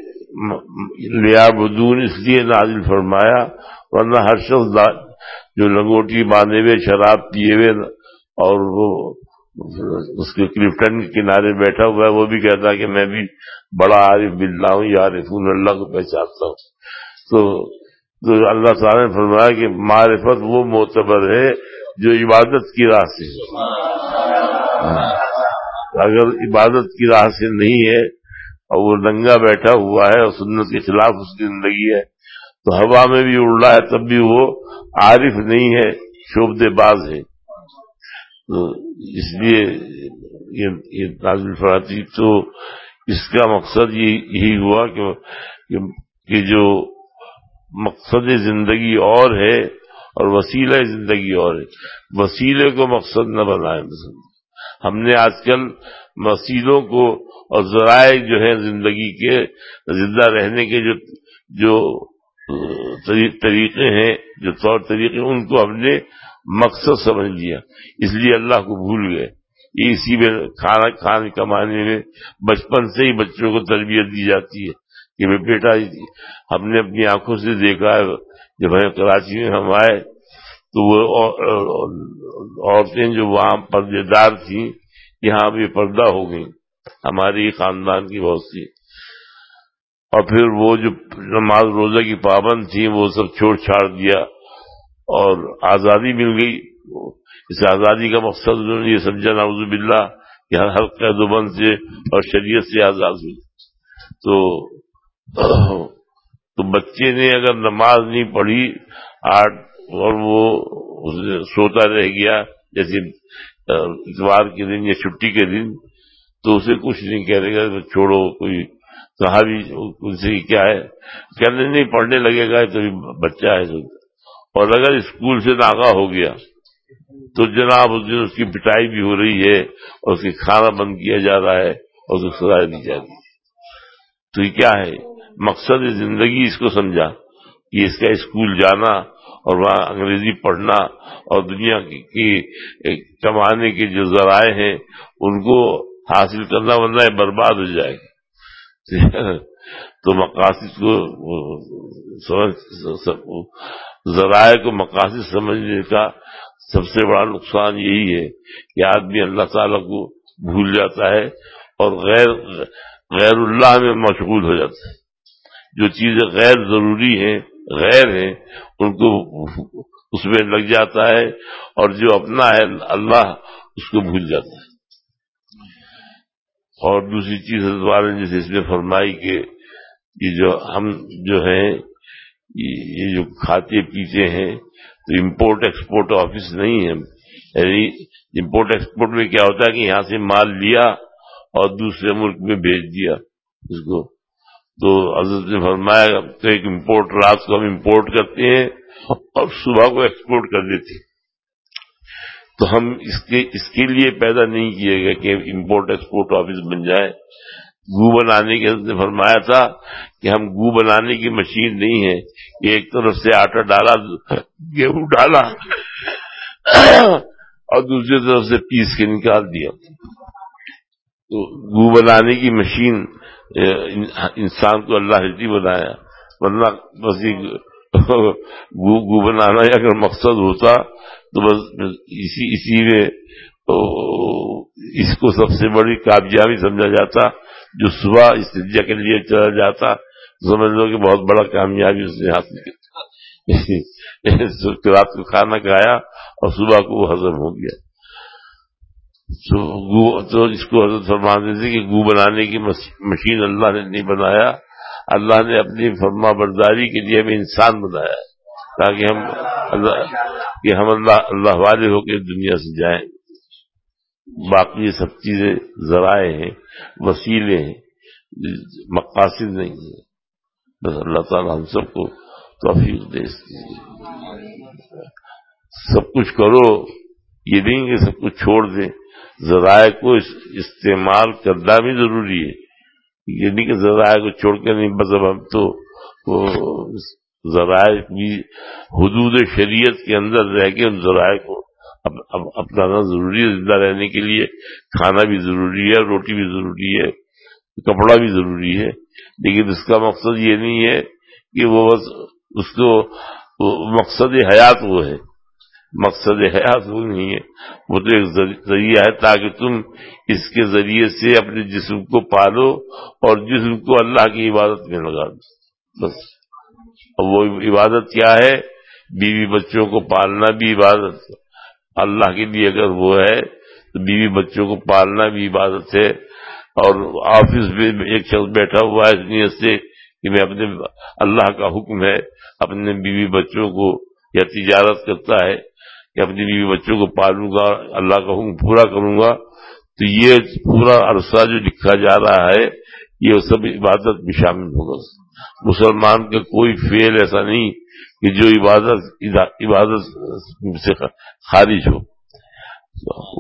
لیعبدون اس لیے نازل فرمایا، ورنہ ہر شخص جو لنگوٹی باندھے ہوئے، شراب پیے ہوئے اور وہ اس کے کلفٹن کے کنارے بیٹھا ہوا ہے، وہ بھی کہتا ہے کہ میں بھی بڑا عارف باللہ ہوں، یعرفون اللہ کو پہچانتا ہوں۔ تو تو اللہ تعالیٰ نے فرمایا کہ معرفت وہ معتبر ہے جو عبادت کی راہ سے ہے، اگر عبادت کی راہ سے نہیں ہے اور وہ ننگا بیٹھا ہوا ہے اور سنت کے خلاف اس کی زندگی ہے تو ہوا میں بھی اڑ رہا ہے تب بھی وہ عارف نہیں ہے، شعبدے باز ہے۔ تو اس لیے یہ نازل فرماتی، تو اس کا مقصد یہی ہوا کہ جو مقصد زندگی اور ہے اور وسیلہ زندگی اور ہے، وسیلے کو مقصد نہ بنائیں۔ ہم نے آج کل وسیلوں کو اور ذرائع جو ہیں زندگی کے زندہ رہنے کے جو جو طریقے ہیں، جو طور طریقے، ان کو ہم نے مقصد سمجھ لیا، اس لیے اللہ کو بھول گئے. اسی میں کھانا کھانے کمانے میں بچپن سے ہی بچوں کو تربیت دی جاتی ہے کہ بیٹا، ہم نے اپنی آنکھوں سے دیکھا ہے جب ہم کراچی میں ہم آئے تو وہ عورتیں جو وہاں پردے دار تھیں یہاں بھی پردہ ہو گئی، ہماری خاندان کی بہت سی. اور پھر وہ جو نماز روزہ کی پابند تھی وہ سب چھوڑ چھاڑ دیا اور آزادی مل گئی. اس آزادی کا مقصد انہوں نے یہ سمجھا نعوذ باللہ کہ ہر قید و بند سے اور شریعت سے آزاد ہوئی. تو تو بچے نے اگر نماز نہیں پڑھی آٹھ اور وہ سوتا رہ گیا جیسے اتوار کے دن یا چھٹی کے دن، تو اسے کچھ نہیں کہے گا، چھوڑو. کوئی کہا بھی ان سے کیا ہے، کہنے نہیں پڑھنے لگے گا تو بچہ ہے. اور اگر اسکول سے ناغہ ہو گیا تو جناب اس دن اس کی پٹائی بھی ہو رہی ہے اور اس کے کھانا بند کیا جا رہا ہے اور اس کو سزا دی جا رہی ہے. تو یہ کیا ہے؟ مقصد زندگی اس کو سمجھا کہ اس کا اسکول جانا اور وہاں انگریزی پڑھنا اور دنیا کی کمانے کے جو ذرائع ہیں ان کو حاصل کرنا، ورنہ یہ برباد ہو جائے گا. تو مقاصد کو ذرائع کو مقاصد سمجھنے کا سب سے بڑا نقصان یہی ہے کہ آدمی اللہ تعالیٰ کو بھول جاتا ہے اور غیر غیر اللہ میں مشغول ہو جاتا ہے. جو چیزیں غیر ضروری ہیں، غیر ہیں، ان کو اس میں لگ جاتا ہے اور جو اپنا ہے اللہ اس کو بھول جاتا ہے. اور دوسری چیز حضرت نے جیسے اس میں فرمائی کہ یہ جو ہم جو ہیں یہ جو کھاتے پیتے ہیں تو امپورٹ ایکسپورٹ آفس نہیں ہے. یعنی امپورٹ ایکسپورٹ میں کیا ہوتا ہے کہ یہاں سے مال لیا اور دوسرے ملک میں بھیج دیا اس کو. تو حضرت نے فرمایا تو ایک امپورٹ رات کو ہم امپورٹ کرتے ہیں اور صبح کو ایکسپورٹ کر دیتے ہیں. تو ہم اس کے اس کے لیے پیدا نہیں کیے گئے کہ امپورٹ ایکسپورٹ آفس بن جائے. گو بنانے کے حضرت نے فرمایا تھا کہ ہم گو بنانے کی مشین نہیں ہے کہ ایک طرف سے آٹا ڈالا، گیہوں ڈالا اور دوسری طرف سے پیس کے نکال دیا. تو گو بنانے کی مشین انسان کو اللہ نے نہیں بنایا، ورنہ بس گو گو بنانا اگر مقصد ہوتا تو بس اسی اسی میں اس کو سب سے بڑی کامیابی سمجھا جاتا. جو صبح استنجا کے لیے چلا جاتا سمجھ لو کہ بہت بڑا کامیابی اس نے حاصل کی. رات کو کھانا کھایا اور صبح کو وہ ہضم ہو گیا. تو اس کو حضرت فرماتے تھے کہ گو بنانے کی مشین اللہ نے نہیں بنایا، اللہ نے اپنی فرما برداری کے لیے ہمیں انسان بنایا تاکہ ہم اللہ کہ ہم اللہ اللہ والے ہو کے دنیا سے جائیں. باقی یہ سب چیزیں ذرائع ہیں، وسیلے ہیں، مقاصد نہیں ہیں. بس اللہ تعالی ہم سب کو توفیق دے. سب کچھ کرو یہ نہیں کہ سب کچھ چھوڑ دیں. ذرائع کو استعمال کرنا بھی ضروری ہے، یہ نہیں کہ ذرائع کو چھوڑ کے نہیں. بس اب ہم تو ذرائع بھی حدود شریعت کے اندر رہ کے ان ذرائع کو اپنانا ضروری ہے. زندہ رہنے کے لیے کھانا بھی ضروری ہے، روٹی بھی ضروری ہے، کپڑا بھی ضروری ہے، لیکن اس کا مقصد یہ نہیں ہے کہ وہ بس اس کو مقصد حیات وہ ہے. مقصد حیات وہ نہیں ہے، وہ تو ایک ذریعہ ہے تاکہ تم اس کے ذریعے سے اپنے جسم کو پالو اور جسم کو اللہ کی عبادت میں لگا دو. بس وہ عبادت کیا ہے؟ بیوی بچوں کو پالنا بھی عبادت ہے. اللہ کے لیے اگر وہ ہے تو بیوی بچوں کو پالنا بھی عبادت ہے. اور آفس میں ایک شخص بیٹھا ہوا ہے اس نیت سے کہ میں اپنے اللہ کا حکم ہے اپنے بیوی بچوں کو، یا تجارت کرتا ہے کہ اپنی بیوی بچوں کو پالوں گا، اللہ کا حکم پورا کروں گا، تو یہ پورا عرصہ جو لکھا جا رہا ہے یہ سب عبادت میں شامل ہوگا. مسلمان کا کوئی فعل ایسا نہیں کہ جو عبادت عبادت سے خارج ہو.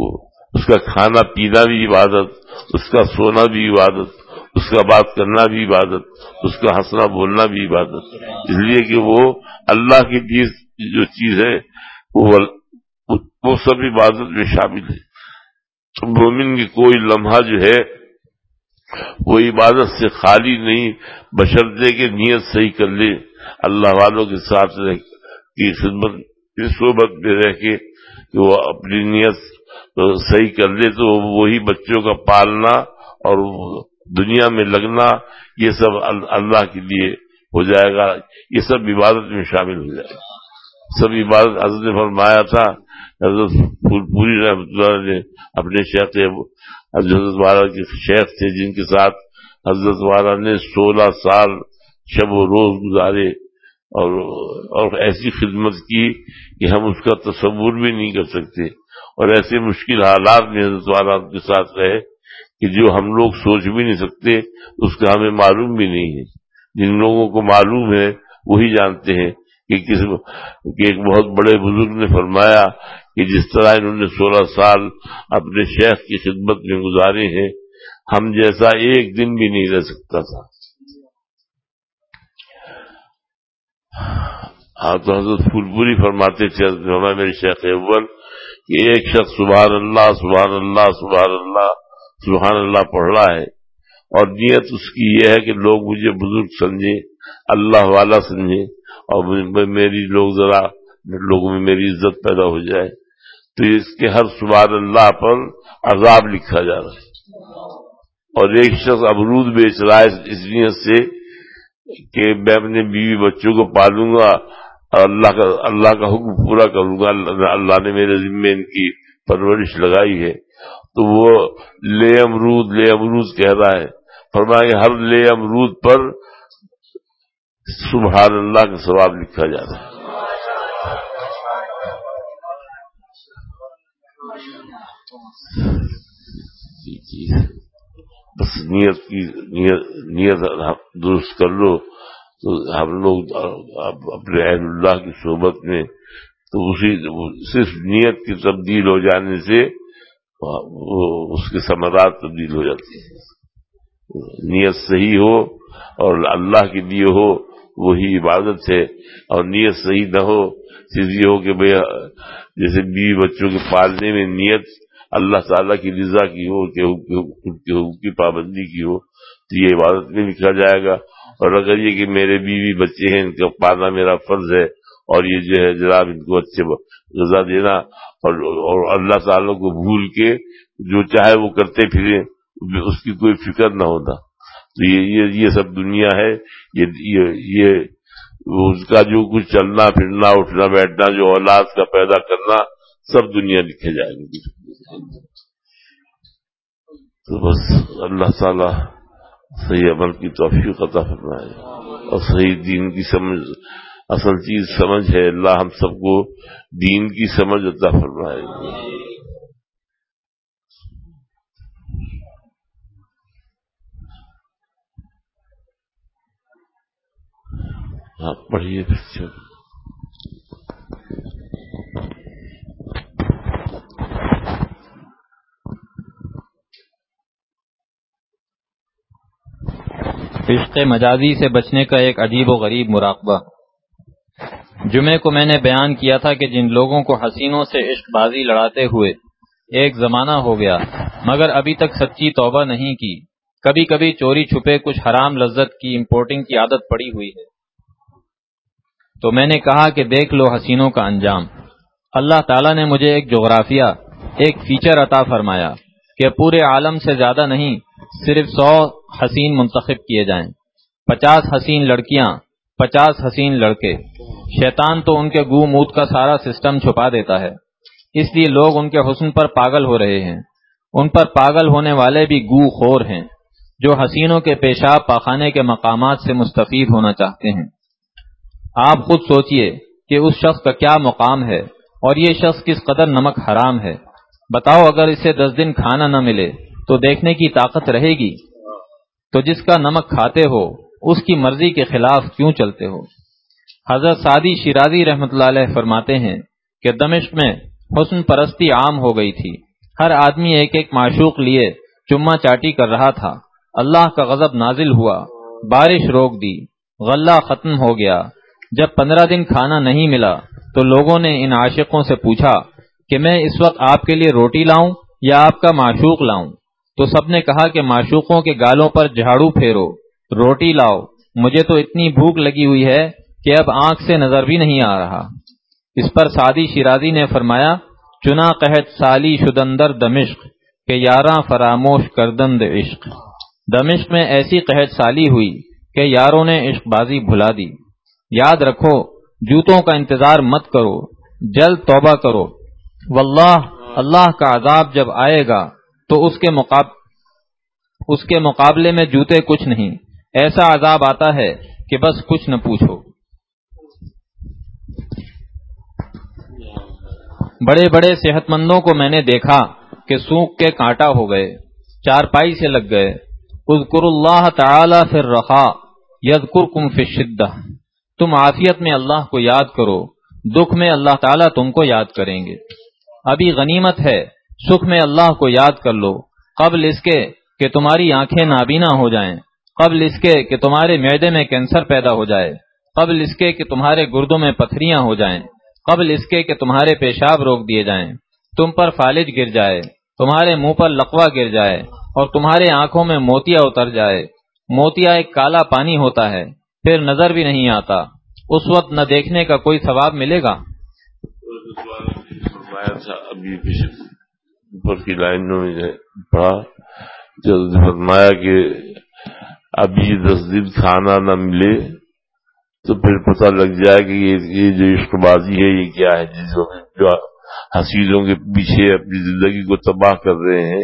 اس کا کھانا پینا بھی عبادت، اس کا سونا بھی عبادت، اس کا بات کرنا بھی عبادت، اس کا ہنسنا بولنا بھی عبادت، اس لیے کہ وہ اللہ کی چیز جو چیز ہے وہ وہ سب عبادت میں شامل ہے۔ تو مومن کی کوئی لمحہ جو ہے وہ عبادت سے خالی نہیں، بشرطے کہ نیت صحیح کر لے، اللہ والوں کے ساتھ رہ کی خدمت کی صحبت میں رہ کے کہ وہ اپنی نیت صحیح کر لے تو وہی بچوں کا پالنا اور دنیا میں لگنا یہ سب اللہ کے لیے ہو جائے گا، یہ سب عبادت میں شامل ہو جائے گا۔ سب عبادت حضرت نے فرمایا تھا، حضرت پھول پوری رحمۃ اللہ نے اپنے شیخ حضرت والا کے شیخ تھے جن کے ساتھ حضرت والا نے سولہ سال شب و روز گزارے اور اور ایسی خدمت کی کہ ہم اس کا تصور بھی نہیں کر سکتے، اور ایسے مشکل حالات میں حضرت والا کے ساتھ رہے کہ جو ہم لوگ سوچ بھی نہیں سکتے، اس کا ہمیں معلوم بھی نہیں ہے۔ جن لوگوں کو معلوم ہے وہی جانتے ہیں کہ کس کہ ایک بہت بڑے بزرگ نے فرمایا کہ جس طرح انہوں نے سولہ سال اپنے شیخ کی خدمت میں گزارے ہیں، ہم جیسا ایک دن بھی نہیں رہ سکتا تھا۔ ہاں تو حضرت پھول پوری فرماتے تھے ہمارے میرے شیخ اول کہ ایک شخص سبحان اللہ سبحان اللہ سبحان اللہ سبحان اللہ پڑھ رہا ہے اور نیت اس کی یہ ہے کہ لوگ مجھے بزرگ سمجھیں، اللہ والا سمجھیں، اور میری لوگ ذرا لوگوں میں میری عزت پیدا ہو جائے، تو اس کے ہر سبحان اللہ پر عذاب لکھا جا رہا ہے۔ اور ایک شخص امرود بیچ رہا ہے اس نیت سے کہ میں اپنے بیوی بچوں کو پالوں گا اور اللہ کا اللہ کا حکم پورا کروں گا، اللہ نے میرے ذمے ان کی پرورش لگائی ہے، تو وہ لے امرود لے امرود کہہ رہا ہے۔ فرمایا کہ ہر لے امرود پر سبحان اللہ کا ثواب لکھا جا رہا ہے۔ بس نیت کی نیت نیت درست کر لو تو ہم لوگ اپنے اہل اللہ کی صحبت میں تو اسی صرف نیت کی تبدیل ہو جانے سے اس کے ثمرات تبدیل ہو جاتی ہیں۔ نیت صحیح ہو اور اللہ کے لیے ہو وہی عبادت ہے، اور نیت صحیح نہ ہو صرف یہ ہو کہ بھئی جیسے بیوی بچوں کے پالنے میں نیت اللہ تعالیٰ کی رضا کی ہو کہ ان کے حقوق کی پابندی کی ہو تو یہ عبادت میں لکھا جائے گا، اور اگر یہ کہ میرے بیوی بچے ہیں ان کا پالنا میرا فرض ہے اور یہ جو ہے جناب ان کو اچھے غذا دینا اور اور اللہ تعالیٰ کو بھول کے جو چاہے وہ کرتے پھرے اس کی کوئی فکر نہ ہوتا، تو یہ یہ یہ سب دنیا ہے، یہ یہ یہ اس کا جو کچھ چلنا پھرنا اٹھنا بیٹھنا جو اولاد کا پیدا کرنا سب دنیا لکھے جائے گی۔ تو بس اللہ تعالیٰ صحیح عمل کی توفیق عطا فرمائے اور صحیح دین کی سمجھ، اصل چیز سمجھ ہے، اللہ ہم سب کو دین کی سمجھ عطا فرمائے۔ آپ پڑھیے پھر۔ عشق مجازی سے بچنے کا ایک عجیب و غریب مراقبہ۔ جمعے کو میں نے بیان کیا تھا کہ جن لوگوں کو حسینوں سے عشق بازی لڑاتے ہوئے ایک زمانہ ہو گیا مگر ابھی تک سچی توبہ نہیں کی، کبھی کبھی چوری چھپے کچھ حرام لذت کی امپورٹنگ کی عادت پڑی ہوئی ہے، تو میں نے کہا کہ دیکھ لو حسینوں کا انجام۔ اللہ تعالیٰ نے مجھے ایک جغرافیہ، ایک فیچر عطا فرمایا کہ پورے عالم سے زیادہ نہیں، صرف سو حسین منتخب کیے جائیں، پچاس حسین لڑکیاں، پچاس حسین لڑکے۔ شیطان تو ان کے گو موت کا سارا سسٹم چھپا دیتا ہے، اس لیے لوگ ان کے حسن پر پاگل ہو رہے ہیں۔ ان پر پاگل ہونے والے بھی گو خور ہیں جو حسینوں کے پیشاب پاخانے کے مقامات سے مستفید ہونا چاہتے ہیں۔ آپ خود سوچئے کہ اس شخص کا کیا مقام ہے اور یہ شخص کس قدر نمک حرام ہے۔ بتاؤ اگر اسے دس دن کھانا نہ ملے تو دیکھنے کی طاقت رہے گی؟ تو جس کا نمک کھاتے ہو اس کی مرضی کے خلاف کیوں چلتے ہو؟ حضرت سعدی شیرازی رحمۃ اللہ علیہ فرماتے ہیں کہ دمشق میں حسن پرستی عام ہو گئی تھی، ہر آدمی ایک ایک معشوق لیے چما چاٹی کر رہا تھا۔ اللہ کا غضب نازل ہوا، بارش روک دی، غلہ ختم ہو گیا۔ جب پندرہ دن کھانا نہیں ملا تو لوگوں نے ان عاشقوں سے پوچھا کہ میں اس وقت آپ کے لیے روٹی لاؤں یا آپ کا معشوق لاؤں؟ تو سب نے کہا کہ معشوقوں کے گالوں پر جھاڑو پھیرو، روٹی لاؤ، مجھے تو اتنی بھوک لگی ہوئی ہے کہ اب آنکھ سے نظر بھی نہیں آ رہا۔ اس پر سعدی شیرازی نے فرمایا، چنا قحط سالی شدندر دمشق کہ یاراں فراموش کردند عشق۔ دمشق میں ایسی قحط سالی ہوئی کہ یاروں نے عشق بازی بھلا دی۔ یاد رکھو، جوتوں کا انتظار مت کرو، جلد توبہ کرو، واللہ اللہ کا عذاب جب آئے گا تو اس کے مقاب... اس کے مقابلے میں جوتے کچھ نہیں، ایسا عذاب آتا ہے کہ بس کچھ نہ پوچھو۔ بڑے بڑے صحت مندوں کو میں نے دیکھا کہ سونک کے کانٹا ہو گئے، چارپائی سے لگ گئے۔ اذکروا اللہ تعالی فی الرخاء یذکرکم فی الشدہ، تم عافیت میں اللہ کو یاد کرو، دکھ میں اللہ تعالیٰ تم کو یاد کریں گے۔ ابھی غنیمت ہے، سکھ میں اللہ کو یاد کر لو، قبل اس کے کہ تمہاری آنکھیں نابینا ہو جائیں، قبل اس کے کہ تمہارے معدے میں کینسر پیدا ہو جائے، قبل اس کے کہ تمہارے گردوں میں پتھریاں ہو جائیں، قبل اس کے کہ تمہارے پیشاب روک دیے جائیں، تم پر فالج گر جائے، تمہارے منہ پر لقوہ گر جائے اور تمہارے آنکھوں میں موتیا اتر جائے۔ موتیا ایک کالا پانی ہوتا ہے، پھر نظر بھی نہیں آتا، اس وقت نہ دیکھنے کا کوئی ثواب ملے گا۔ ابھی اوپر کی لائنوں میں پڑھا جو فرمایا کہ ابھی دس دن کھانا نہ ملے تو پھر پتہ لگ جائے کہ یہ جو عشق بازی ہے یہ کیا ہے، جو حسینوں کے پیچھے اپنی زندگی کو تباہ کر رہے ہیں۔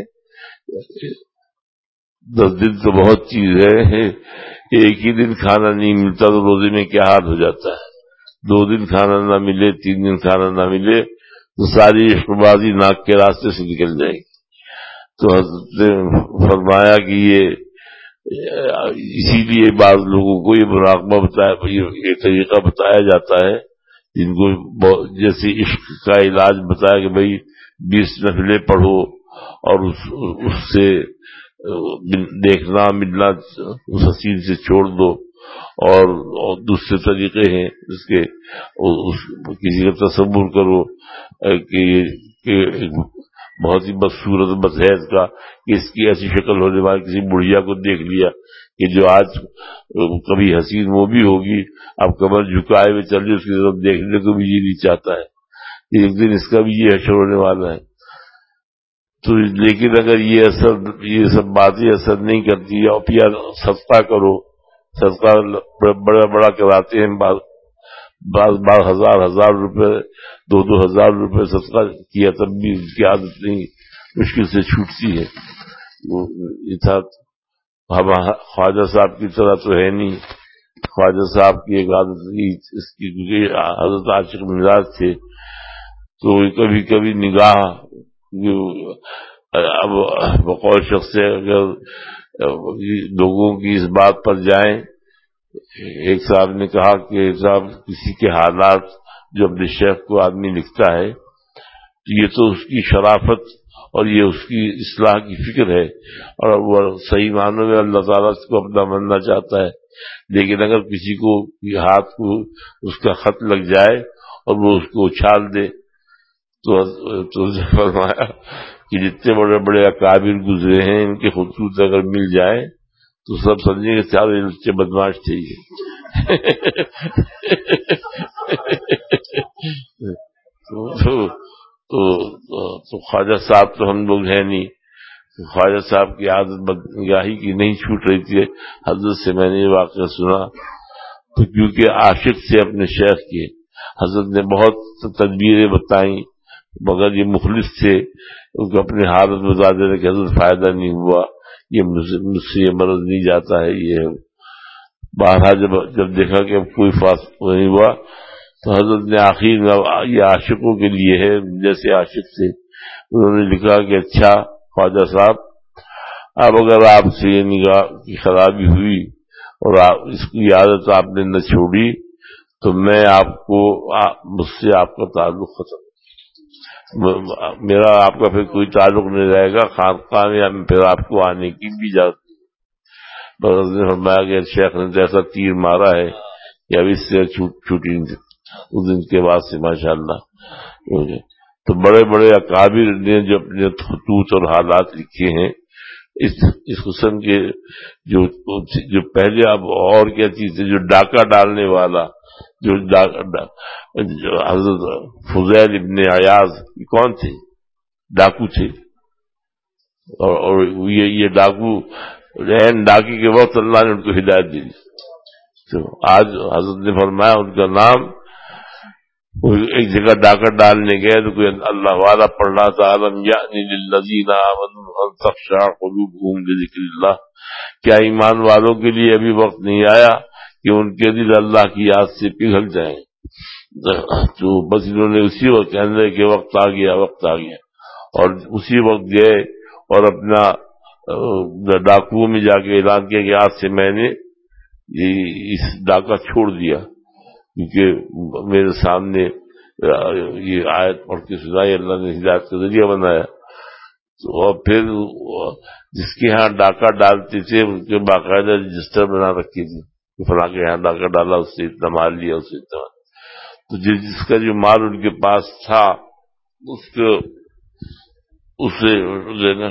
دس دن تو بہت چیز ہے، ایک ہی دن کھانا نہیں ملتا تو روزے میں کیا حال ہو جاتا ہے۔ دو دن کھانا نہ ملے، تین دن کھانا نہ ملے تو ساری عشق بازی ناک کے راستے سے نکل جائے گی۔ تو حضرت نے فرمایا کہ یہ اسی لیے بعض لوگوں کو یہ مراقبہ بتایا، یہ طریقہ بتایا جاتا ہے جن کو جیسے عشق کا علاج بتایا کہ بھئی بیس نفلیں پڑھو اور اس, اس سے دیکھنا ملنا اس حسین سے چھوڑ دو، اور, اور دوسرے طریقے ہیں اس کے اس کسی کا تصور کرو کہ, کہ بہت ہی بدصورت بدحیث کا کہ اس کی ایسی شکل ہونے والی کسی بڑھیا کو دیکھ لیا کہ جو آج کبھی حسین وہ بھی ہوگی، اب کمر جھکائے ہوئے چل رہی، اس کی طرف دیکھنے کو بھی یہ نہیں چاہتا ہے، ایک دن اس کا بھی یہ حشر ہونے والا ہے۔ تو لیکن اگر یہ اثر یہ سب باتیں اثر نہیں کرتی، اور پھر صدقہ کرو، صدقہ بڑا بڑا کراتے ہیں، بعض بعض بعض ہزار ہزار روپے دو دو ہزار روپے صدقہ کیا تب بھی اس کی عادت نہیں مشکل سے چھوٹتی ہے۔ وہ یہ تھا ہم خواجہ صاحب کی طرح تو ہے نہیں، خواجہ صاحب کی ایک عادت اس کی کیونکہ حضرت عاشق مزاج تھے، تو کبھی کبھی نگاہ اب بقول شخص سے اگر لوگوں کی اس بات پر جائیں، ایک صاحب نے کہا کہ صاحب کسی کے حالات جو اپنے شیخ کو آدمی لکھتا ہے تو یہ تو اس کی شرافت اور یہ اس کی اصلاح کی فکر ہے، اور وہ صحیح معنوں میں اللہ تعالیٰ اس کو اپنا ماننا چاہتا ہے، لیکن اگر کسی کو ہاتھ کو اس کا خط لگ جائے اور وہ اس کو اچھال دے تو تو فرمایا کہ جتنے بڑے بڑے اکابر گزرے ہیں ان کے خطوط اگر مل جائے تو سب سمجھیں گے سارے بچے بدماش چاہیے۔ تو, تو, تو, تو خواجہ صاحب تو ہم لوگ ہیں نہیں، خواجہ صاحب کی عادت بدنگاہی کی نہیں چھوٹ رہی تھی۔ حضرت سے میں نے یہ واقعہ سنا تو کیونکہ عاشق سے اپنے شیخ کے حضرت نے بہت تدبیریں بتائیں، مگر یہ مخلص تھے، ان کو اپنی حالت بتا دینے کہ حضرت فائدہ نہیں ہوا، یہ مجھ سے یہ مرض نہیں جاتا ہے، یہ بارہا جب جب دیکھا کہ اب کوئی فاصلہ نہیں ہوا تو حضرت نے آخر میں یہ عاشقوں کے لیے ہے جیسے عاشق تھے، انہوں نے لکھا کہ اچھا خواجہ صاحب اب اگر آپ سے یہ نگاہ کی خرابی ہوئی اور آپ اس کی عادت آپ نے نہ چھوڑی تو میں آپ کو مجھ سے آپ کا تعلق ختم، میرا آپ کا پھر کوئی تعلق نہیں رہے گا خانقاہ میں، یا پھر آپ کو آنے کی بھی اجازت نہیں۔ بس نے فرمایا کہ شیخ نے ایسا تیر مارا ہے کہ اب اس سے چھوٹی اس دن کے بعد سے ماشاءاللہ۔ تو بڑے بڑے اکابر نے جو اپنے خطوط اور حالات لکھے ہیں اس اس قسم کے، جو جو پہلے اب اور کیا چیز ہے، جو ڈاکہ ڈالنے والا، جو حضرت فضیل ابن عیاض کون تھے؟ ڈاکو تھے، اور, اور یہ یہ ڈاکو رین ڈاکی کے وقت اللہ نے ان کو ہدایت دی۔ تو آج حضرت نے فرمایا ان کا نام، ایک جگہ ڈاکہ ڈالنے گئے تو کوئی اللہ والا پڑھ رہا تھا علم یعنی للذین آمنوا ان تخشع قلوبهم لذکر اللہ، کیا ایمان والوں کے لیے ابھی وقت نہیں آیا کہ ان کے دل اللہ کی یاد سے پگھل جائیں؟ تو بس انہوں نے اسی وقت کہنے کہ وقت آ گیا وقت آ گیا، اور اسی وقت گئے اور اپنا ڈاکوؤں میں جا کے اعلان کیا کہ آج سے میں نے اس ڈاکہ چھوڑ دیا، کیونکہ میرے سامنے یہ آیت پڑھ کے سنائی، اللہ نے ہدایت کا ذریعہ بنایا۔ اور پھر جس کے ہاں ڈاکہ ڈالتے تھے ان کے باقاعدہ رجسٹر بنا رکھی تھی، فلاں کے یہاں ڈاکہ ڈالا، اس سے اتنا مال لیا، اس سے اتنا مال۔ تو جس جس کا جو مال ان کے پاس تھا اس کو اسے لینا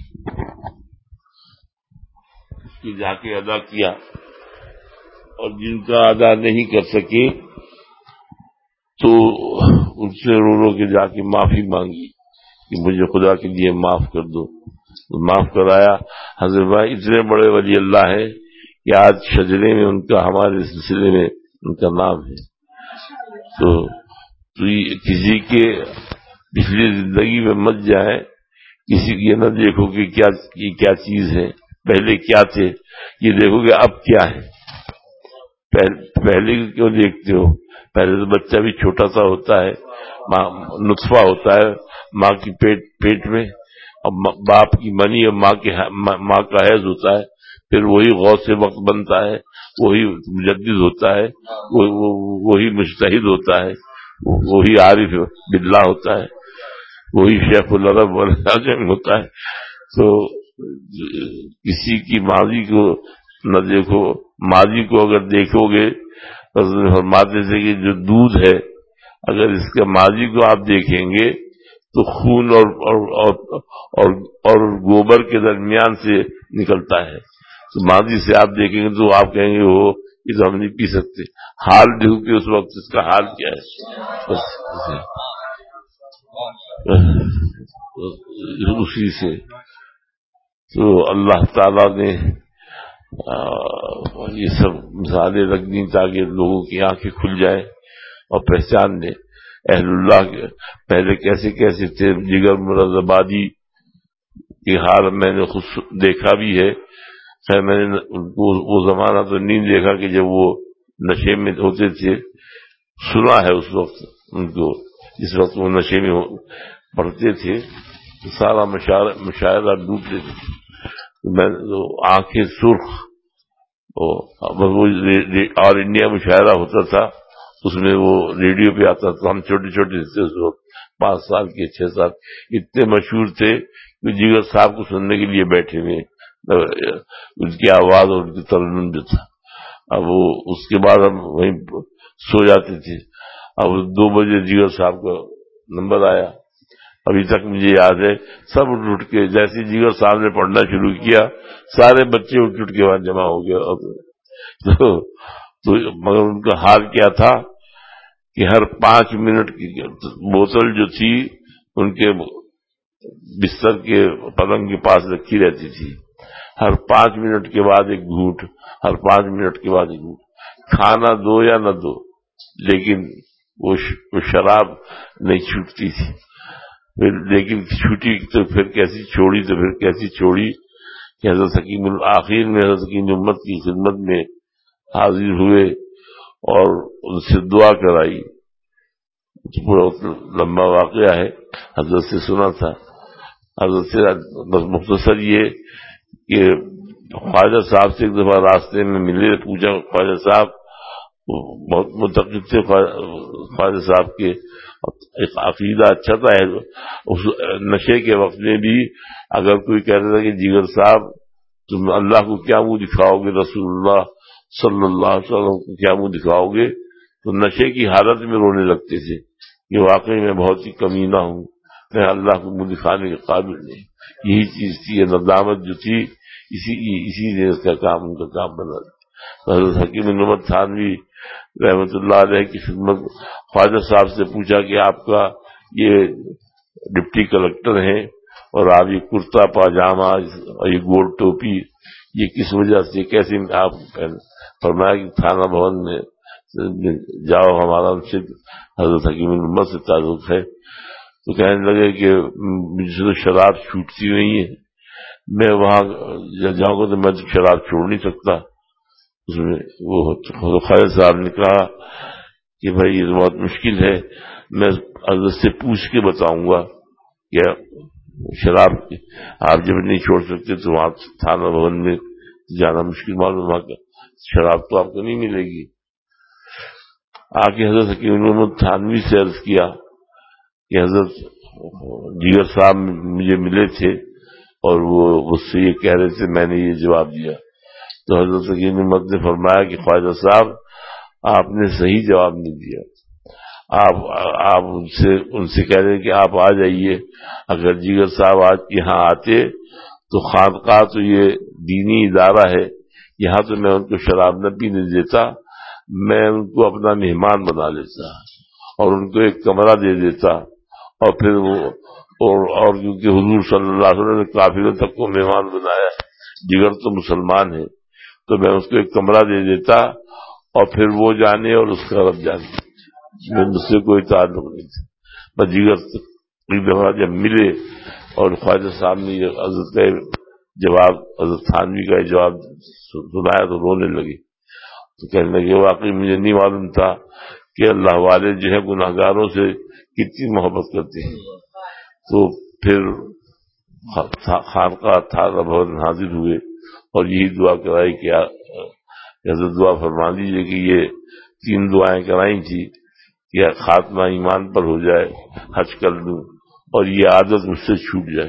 جا کے ادا کیا، اور جن کا ادا نہیں کر سکے تو ان سے رو رو کے جا کے معافی مانگی کہ مجھے خدا کے لیے معاف کر دو، تو معاف کرایا۔ حضرت بھائی اتنے بڑے ولی اللہ ہے کہ آج شجرے میں ان کا، ہمارے سلسلے میں ان کا نام ہے۔ تو, تو کسی کے پچھلی زندگی میں مت جائے، کسی کی یہ نہ دیکھو کہ کیا یہ کیا چیز ہے، پہلے کیا تھے، یہ دیکھو کہ اب کیا ہے۔ پہلے کیوں دیکھتے ہو؟ پہلے تو بچہ بھی چھوٹا سا ہوتا ہے، نطفہ ہوتا ہے ماں کی پیٹ پیٹ میں، اور باپ کی منی اور ماں کے ماں کا حیض ہوتا ہے، پھر وہی غوث وقت بنتا ہے، وہی مجدد ہوتا ہے، وہی مجتہد ہوتا ہے، وہی عارف باللہ ہوتا ہے، وہی شیخ العرب والعجم ہوتا ہے۔ تو کسی کی ماضی کو نہ دیکھو، ماضی کو اگر دیکھو گے فرماتے تھے کہ جو دودھ ہے اگر اس کے ماضی کو آپ دیکھیں گے تو خون اور اور اور, اور, اور گوبر کے درمیان سے نکلتا ہے، تو ماضی سے آپ دیکھیں گے تو آپ کہیں گے وہ یہ تو ہم نہیں پی سکتے، حال دیکھو کہ اس وقت اس کا حال کیا ہے، اسی سے۔ تو اللہ تعالیٰ نے یہ سب مثالیں رکھ دیں تاکہ لوگوں کی آنکھیں کھل جائیں اور پہچان لیں اہل اللہ کے پہلے کیسے کیسے تھے۔ جگر مراد آبادی کی حال میں نے خود دیکھا بھی ہے، خیر میں نے ان کو وہ زمانہ تو نہیں دیکھا کہ جب وہ نشے میں ہوتے تھے، سنا ہے اس وقت ان کو، جس وقت وہ نشے میں پڑھتے تھے تو سارا مشاہدہ ڈوبتے تھے، میں آنکھیں سرخ، اور انڈیا مشاہدہ ہوتا تھا، اس میں وہ ریڈیو پہ آتا تھا، ہم چھوٹے چھوٹے تھے اس وقت، پانچ سال کے چھ سال، اتنے مشہور تھے کہ جگر صاحب کو سننے کے لیے بیٹھے ہوئے، ان کی آواز اور ان کی ترنم جو تھا۔ اب وہ اس کے بعد ہم وہیں سو جاتے تھے، اب دو بجے جگر صاحب کا نمبر آیا، ابھی تک مجھے یاد ہے، سب اٹھ اٹھ کے جیسے جگر صاحب نے پڑھنا شروع کیا سارے بچے اٹھ اٹھ کے وہاں جمع ہو گئے، تو, تو مگر ان کا حال کیا تھا کہ ہر پانچ منٹ کی بوتل جو تھی ان کے بستر کے پلنگ کے پاس رکھی رہتی تھی، ہر پانچ منٹ کے بعد ایک گھونٹ، ہر پانچ منٹ کے بعد ایک گھونٹ، کھانا دو یا نہ دو لیکن وہ شراب نہیں چھوٹتی تھی، پھر لیکن چھوٹی تو پھر کیسی چھوڑی تو پھر کیسی چھوڑی کہ حضرت حکیم الآخر میں حضرت حکیم امت کی خدمت میں حاضر ہوئے اور ان سے دعا کرائی۔ بہت لمبا واقعہ ہے، حضرت سے سنا تھا، حضرت سے بس مختصر یہ کہ خواجہ صاحب سے ایک دفعہ راستے میں ملے، پوچھا خواجہ صاحب بہت متقد تھے خواجہ صاحب کے، ایک عقیدہ اچھا تھا. اس نشے کے وقت میں بھی اگر کوئی کہتا تھا کہ جگر صاحب تم اللہ کو کیا منہ دکھاؤ گے، رسول اللہ صلی اللہ علیہ وسلم کو کیا منہ دکھاؤ گے، تو نشے کی حالت میں رونے لگتے تھے کہ واقعی میں بہت ہی کمینہ ہوں، میں اللہ کو منہ دکھانے کے قابل نہیں. یہی چیز تھی، یہ ندامت جو تھی، اسی اسی نے اس کا کام ان کا کام بنا. حضرت حکیم بن احمد تھانوی رحمۃ اللہ علیہ کی خدمت خواجہ صاحب سے پوچھا کہ آپ کا یہ ڈپٹی کلکٹر ہیں اور آپ یہ کرتا پاجامہ اور یہ گول ٹوپی یہ کس وجہ سے، کیسے آپ؟ فرمایا کہ تھانہ بھون میں جاؤ، ہمارا ان سے حضرت حکیم بن احمد سے تعلق ہے. تو کہنے لگے کہ مجھ سے تو شراب چھوٹتی نہیں ہے، میں وہاں جاؤں گا تو میں تو شراب چھوڑ نہیں سکتا. اس میں وہ خالد صاحب نے کہا کہ بھائی یہ بہت مشکل ہے، میں حضرت سے پوچھ کے بتاؤں گا کہ شراب آپ جب نہیں چھوڑ سکتے تو وہاں تھانہ بھون میں جانا مشکل معلوم، وہاں کا شراب تو آپ کو نہیں ملے گی. آ کے حضرت حکیم بن احمد تھانوی سے عرض کیا کہ حضرت جگر صاحب مجھے ملے تھے اور وہ مجھ سے یہ کہہ رہے تھے، میں نے یہ جواب دیا. تو حضرت حکیم بن احمد نے فرمایا کہ خواجہ صاحب آپ نے صحیح جواب نہیں دیا، آپ آپ ان سے ان سے کہہ رہے کہ آپ آ جائیے. اگر جگر صاحب آج یہاں آتے تو خانقاہ تو یہ دینی ادارہ ہے، یہاں تو میں ان کو شراب نہ پینے دیتا، میں ان کو اپنا مہمان بنا لیتا اور ان کو ایک کمرہ دے دیتا، اور پھر وہ اور, اور کیونکہ حضور صلی اللہ علیہ وسلم نے کافروں تک کو مہمان بنایا، جگر تو مسلمان ہے، تو میں اس کو ایک کمرہ دے دیتا اور پھر وہ جانے اور اس کا رب جانے، میں مجھ سے کوئی تعلق نہیں تھا. بس جگر ایک دفعہ جب ملے اور خواجہ صاحب نے یہ حضرت کا جواب، حضرت تھانوی کا جواب سنایا تو رونے لگے. تو کہنے لگے واقعی مجھے نہیں معلوم تھا کہ اللہ والے جو ہے گناہگاروں سے کتنی محبت کرتے ہیں. تو پھر خانقاہ تھانہ بھون حاضر ہوئے اور یہی دعا کرائی کہ حضرت دعا فرما دیجیے کہ یہ تین دعائیں کرائی تھی کہ خاتمہ ایمان پر ہو جائے، حج کر لوں اور یہ عادت مجھ سے چھوٹ جائے.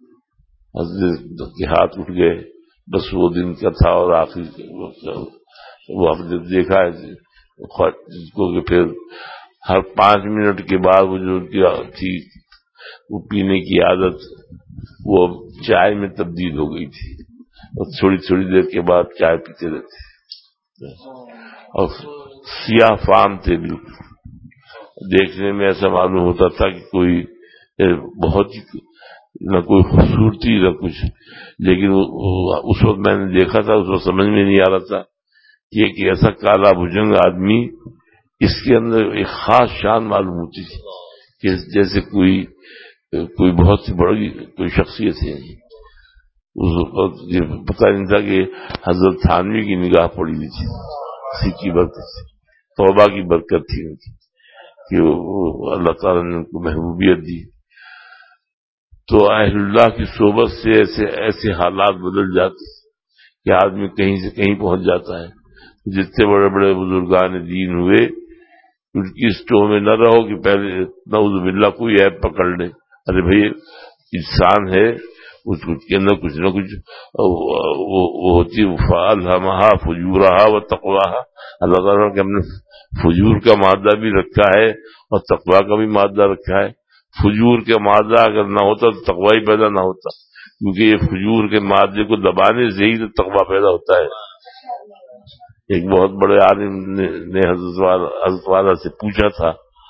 حضرت کے ہاتھ اٹھ گئے. بس وہ دن کا تھا اور آخری وہ ہم نے دیکھا ہے کو کہ پھر ہر پانچ منٹ کے بعد وہ جو تھی وہ پینے کی عادت وہ چائے میں تبدیل ہو گئی تھی، اور تھوڑی تھوڑی دیر کے بعد چائے پیتے رہتے، اور سیاہ فام تھے بالکل. دیکھنے میں ایسا معلوم ہوتا تھا کہ کوئی بہت ہی نہ کوئی خوبصورتی نہ کچھ، لیکن اس وقت میں نے دیکھا تھا، اس وقت سمجھ میں نہیں آ رہا تھا کہ ایک ایسا کالا بھجنگ آدمی، اس کے اندر ایک خاص شان معلوم ہوتی تھی کہ جیسے کوئی کوئی بہت بڑی کوئی شخصیت ہے. اس وقت پتہ نہیں تھا کہ حضرت تھانوی کی نگاہ پڑی ہوئی تھی، اسی کی برکت تھی، توبہ کی برکت تھی ان کی کہ اللہ تعالیٰ نے ان کو محبوبیت دی. تو اہل اللہ کی صحبت سے ایسے ایسے حالات بدل جاتے کہ آدمی کہیں سے کہیں پہنچ جاتا ہے. جتنے بڑے بڑے بزرگان دین ہوئے ان کی اسٹو میں نہ رہو کہ پہلے نعوذ باللہ کوئی عیب پکڑ لے. ارے بھائی انسان ہے، اس کے اندر کچھ نہ کچھ وہ ہوتی فالہمہا فجورہا و تقواہا. اللہ تعالیٰ نے ہم نے فجور کا مادہ بھی رکھا ہے اور تقویٰ کا بھی مادہ رکھا ہے. فجور کے مادہ اگر نہ ہوتا تو تقویٰ ہی پیدا نہ ہوتا، کیونکہ یہ فجور کے مادے کو دبانے سے ہی تو تقویٰ پیدا ہوتا ہے. ایک بہت بڑے عالم نے حضرت والا سے پوچھا تھا،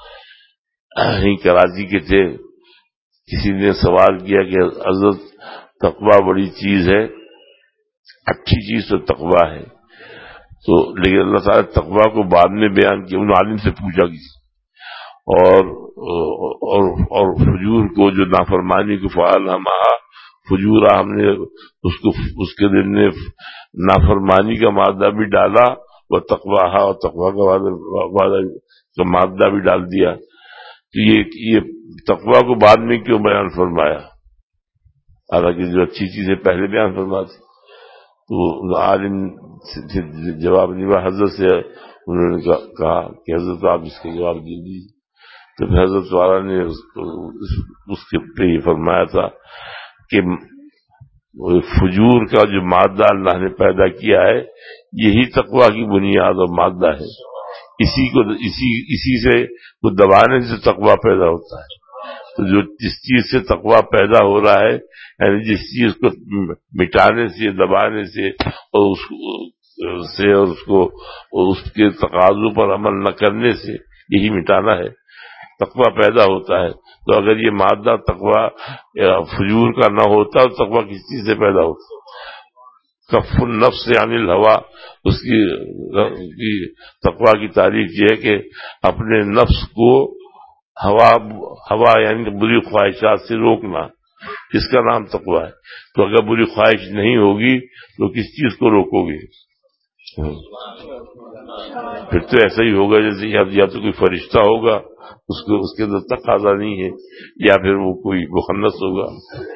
یہیں کراچی کے تھے، کسی نے سوال کیا کہ حضرت تقویٰ بڑی چیز ہے، اچھی چیز تو تقویٰ ہے، تو لیکن اللہ تعالیٰ تقویٰ کو بعد میں بیان کیا. ان عالم سے پوچھا کسی اور اور اور فجور کو جو نافرمانی کو فعال ہم فجورا ہم نے اس کو اس کے دل میں نافرمانی کا مادہ بھی ڈالا، وہ تقویٰ اور تقویٰ کا مادہ بھی ڈال دیا. تو یہ یہ تقویٰ کو بعد میں کیوں بیان فرمایا، حالانکہ جو اچھی چیزیں پہلے بیان فرماتی. تو عالم سے جواب نہیں ہوا، حضرت سے انہوں نے کہا کہ حضرت آپ اس کا جواب دے دیجیے. تو پھر حضرت والا نے اس, اس کے پہ یہ فرمایا تھا کہ فجور کا جو مادہ اللہ نے پیدا کیا ہے یہی تقویٰ کی بنیاد اور مادہ ہے. اسی کو اسی اسی سے وہ دبانے سے تقویٰ پیدا ہوتا ہے. تو جو جس چیز سے تقویٰ پیدا ہو رہا ہے، یعنی جس چیز کو مٹانے سے، دبانے سے اور اس سے اور اس کو اور اس کے تقاضوں پر عمل نہ کرنے سے، یہی مٹانا ہے، تقویٰ پیدا ہوتا ہے. تو اگر یہ مادہ تقویٰ فجور کا نہ ہوتا تو تقویٰ کس چیز سے پیدا ہوتا؟ کف النفس عن الہوا، اس کی تقویٰ کی تعریف یہ ہے کہ اپنے نفس کو ہوا ہوا یعنی بری خواہشات سے روکنا، اس کا نام تقویٰ ہے. تو اگر بری خواہش نہیں ہوگی تو کس چیز کو روکو گے؟ پھر تو ایسا ہی ہوگا جیسے یا تو کوئی فرشتہ ہوگا، اس کو اس کے اندر تقاضا نہیں ہے، یا پھر وہ کوئی مخنث ہوگا.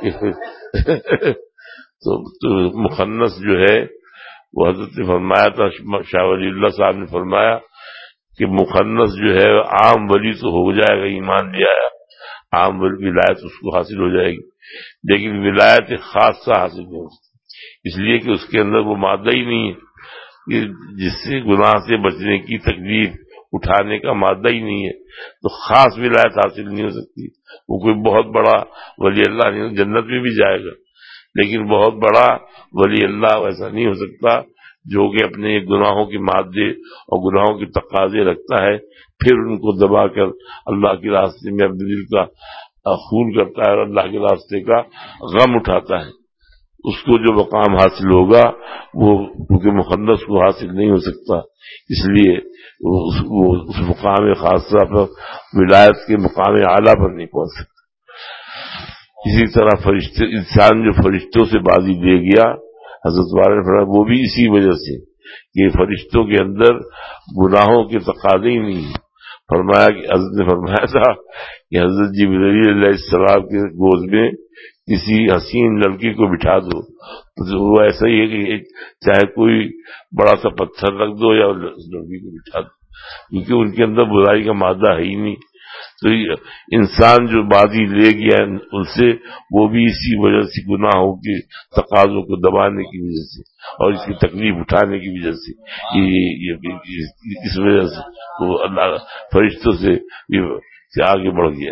تو, تو مخنث جو ہے وہ حضرت نے فرمایا تھا، شاہ ولی اللہ صاحب نے فرمایا کہ مخنث جو ہے عام ولی تو ہو جائے گا، ایمان لے آیا، عام ولی ولایت اس کو حاصل ہو جائے گی، لیکن ولایت خاصہ حاصل نہیں ہو سکتی، اس لیے کہ اس کے اندر وہ مادہ ہی نہیں ہے کہ جس سے گناہ سے بچنے کی تکلیف اٹھانے کا مادہ ہی نہیں ہے. تو خاص ولایت حاصل نہیں ہو سکتی. وہ کوئی بہت بڑا ولی اللہ نہیں، جنت میں بھی جائے گا لیکن بہت بڑا ولی اللہ ایسا نہیں ہو سکتا جو کہ اپنے گناہوں کے مادے اور گناہوں کے تقاضے رکھتا ہے، پھر ان کو دبا کر اللہ کے راستے میں اپنے دل کا خون کرتا ہے اور اللہ کے راستے کا غم اٹھاتا ہے. اس کو جو مقام حاصل ہوگا وہ کیونکہ مخنث کو حاصل نہیں ہو سکتا، اس لیے وہ اس, وہ اس مقام خاصہ پر، ولایت کے مقام اعلیٰ پر نہیں پہنچ سکتا. اسی طرح فرشتے، انسان جو فرشتوں سے بازی لے گیا، حضرت والا نے فرمایا وہ بھی اسی وجہ سے کہ فرشتوں کے اندر گناہوں کے تقاضے ہی نہیں ہیں. فرمایا کہ حضرت نے فرمایا تھا کہ حضرت جبرائیل علیہ السلام کے گود میں کسی حسین لڑکی کو بٹھا دو تو وہ ایسا ہی ہے کہ چاہے کوئی بڑا سا پتھر رکھ دو یا لڑکی کو بٹھا دو، کیونکہ ان کے اندر برائی کا مادہ ہے ہی نہیں. تو انسان جو بازی لے گیا ان سے، وہ بھی اسی وجہ سے گناہوں کے تقاضوں کو دبانے کی وجہ سے اور اس کی تکلیف اٹھانے کی وجہ سے، اس وجہ سے وہ اللہ فرشتوں سے آگے بڑھ گیا.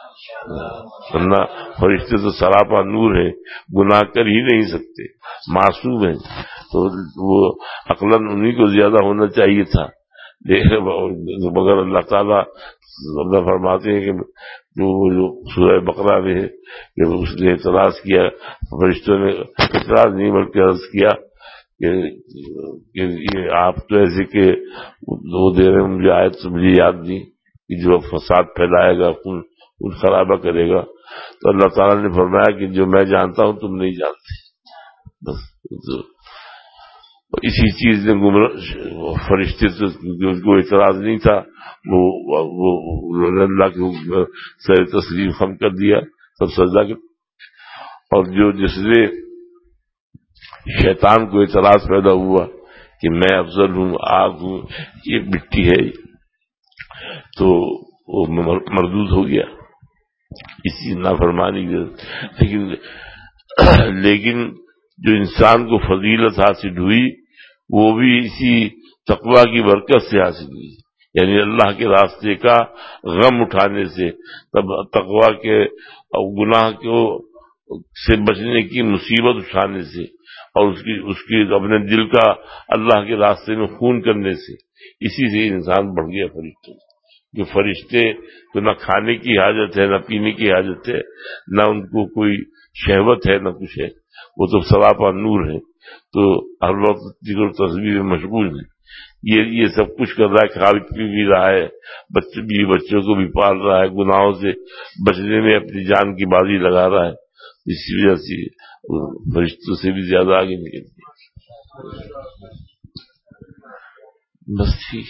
ورنہ فرشتے تو سراپا نور ہیں، گناہ کر ہی نہیں سکتے، معصوم ہیں. تو وہ عقلاً انہی کو زیادہ ہونا چاہیے تھا، مگر اللہ تعالیٰ اللہ فرماتے ہیں کہ جو سورہ بقرہ میں ہے کہ اس نے اعتراض کیا، فرشتوں نے اعتراض نہیں بلکہ عرض کیا کہ یہ آپ تو ایسے کہ وہ دے رہے مجھے آیت سے مجھے یاد نہیں کہ جو فساد پھیلائے گا، خون خرابہ کرے گا. تو اللہ تعالیٰ نے فرمایا کہ جو میں جانتا ہوں تم نہیں جانتے. بس اسی چیز نے گمراہ فرشتے سے ان کو اعتراض نہیں تھا، وہ اللہ کے سر تسلیم خم کر دیا، سب سجدہ کر. اور جو جس نے شیطان کو اعتراض پیدا ہوا کہ میں افضل ہوں، آگ ہوں، یہ مٹی ہے، تو وہ مردود ہو گیا اسی نافرمانی کی. لیکن لیکن جو انسان کو فضیلت حاصل ہوئی وہ بھی اسی تقویٰ کی برکت سے حاصل ہوئی، یعنی اللہ کے راستے کا غم اٹھانے سے، تب تقویٰ کے گناہ کو سے بچنے کی مصیبت اٹھانے سے، اور اس کی اس کی اپنے دل کا اللہ کے راستے میں خون کرنے سے، اسی سے انسان بڑھ گیا فرشتوں. جو فرشتے تو نہ کھانے کی حاجت ہے، نہ پینے کی حاجت ہے، نہ ان کو کوئی شہوت ہے، نہ کچھ ہے، وہ تو سراپا نور ہے. تو ہر وقت ذکر و تسبیح میں مشغول ہے. یہ یہ سب کچھ کر رہا ہے، کھا پی بھی رہا ہے، بچے بھی بچوں کو بھی پال رہا ہے، گناہوں سے بچنے میں اپنی جان کی بازی لگا رہا ہے. اس وجہ سے فرشتوں سے بھی زیادہ آگے نکل گیا. بس ٹھیک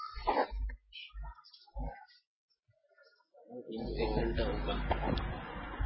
ہے.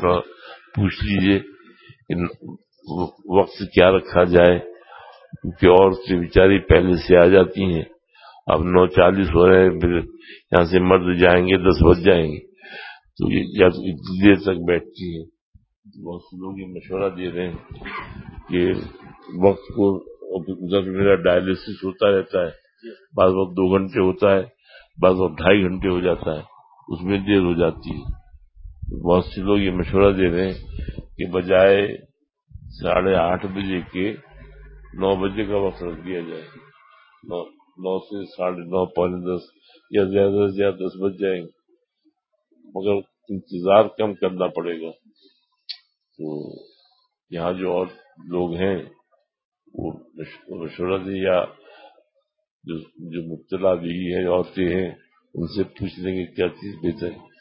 تھوڑا پوچھ لیجئے کہ وقت کیا رکھا جائے، کیونکہ اور سے بیچاری پہلے سے آ جاتی ہیں، اب نو چالیس ہو رہے ہیں، پھر یہاں سے مرد جائیں گے دس بج جائیں گے، تو یا تو اتنی دیر تک بیٹھتی ہیں۔ بہت سے لوگ یہ مشورہ دے رہے ہیں کہ وقت کو، میرا ڈائلسس ہوتا رہتا ہے، بعض وقت دو گھنٹے ہوتا ہے، بعض وقت ڈھائی گھنٹے ہو جاتا ہے، اس میں دیر ہو جاتی ہے۔ بہت سے لوگ یہ مشورہ دے رہے ہیں کہ بجائے ساڑھے آٹھ بجے کے نو بجے کا وقت رکھ دیا جائے، نو نو سے ساڑھے نو پونے دس یا زیادہ سے زیادہ دس بج جائیں گے، مگر انتظار کم کرنا پڑے گا۔ تو یہاں جو اور لوگ ہیں وہ مشورہ دیں، یا جو جو مبتلا بھی ہیں عورتیں ہیں ان سے پوچھ لیں گے کیا چیز بہتر ہے۔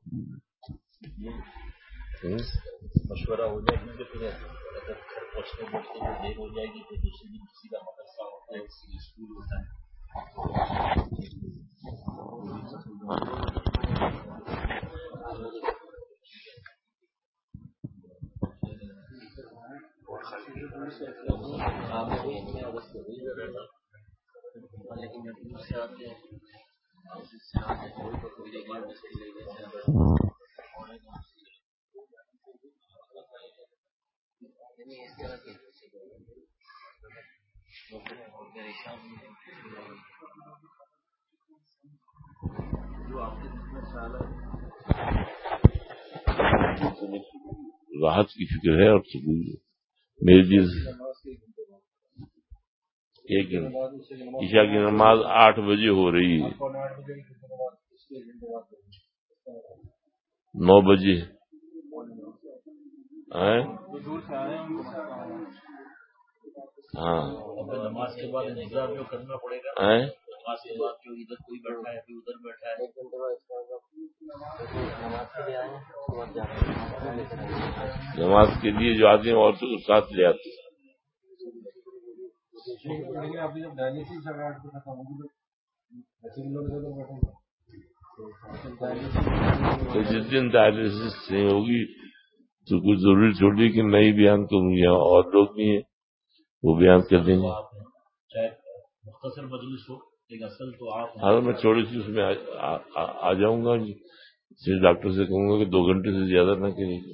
مشورہ ہو جائے گی، پھر اگر گھر پہنچنے پہنچتے تو دیر ہو جائے گی، پھر دوسرے دن کسی کا مدرسہ ہوتا ہے، کسی اسکول ہوتا ہے۔ راحت کی فکر ہے اور سکون میری دل سے۔ ایک عشاء کی نماز آٹھ بجے ہو رہی ہے، نو بجے ہاں نماز کے بعد انتظار جو کرنا پڑے گا، نماز کے بعد جو ادھر کوئی بیٹھا ہے کوئی ادھر بیٹھا ہے، نماز کے لیے جو آتے ہیں عورتوں کو ساتھ لے آتے ہیں۔ تو جس دن ڈائلسس نہیں ہوگی تو کچھ ضروری چھوڑی کہ میں ہی بیان کروں گا، اور لوگ بھی ہیں وہ بیان کر دیں گے۔ چاہے مختصر مجلس ہو لیکن اصل تو آپ، ہاں میں تھوڑی سی اس میں آ جاؤں گا، ڈاکٹر سے کہوں گا کہ دو گھنٹے سے زیادہ نہ کریں گے،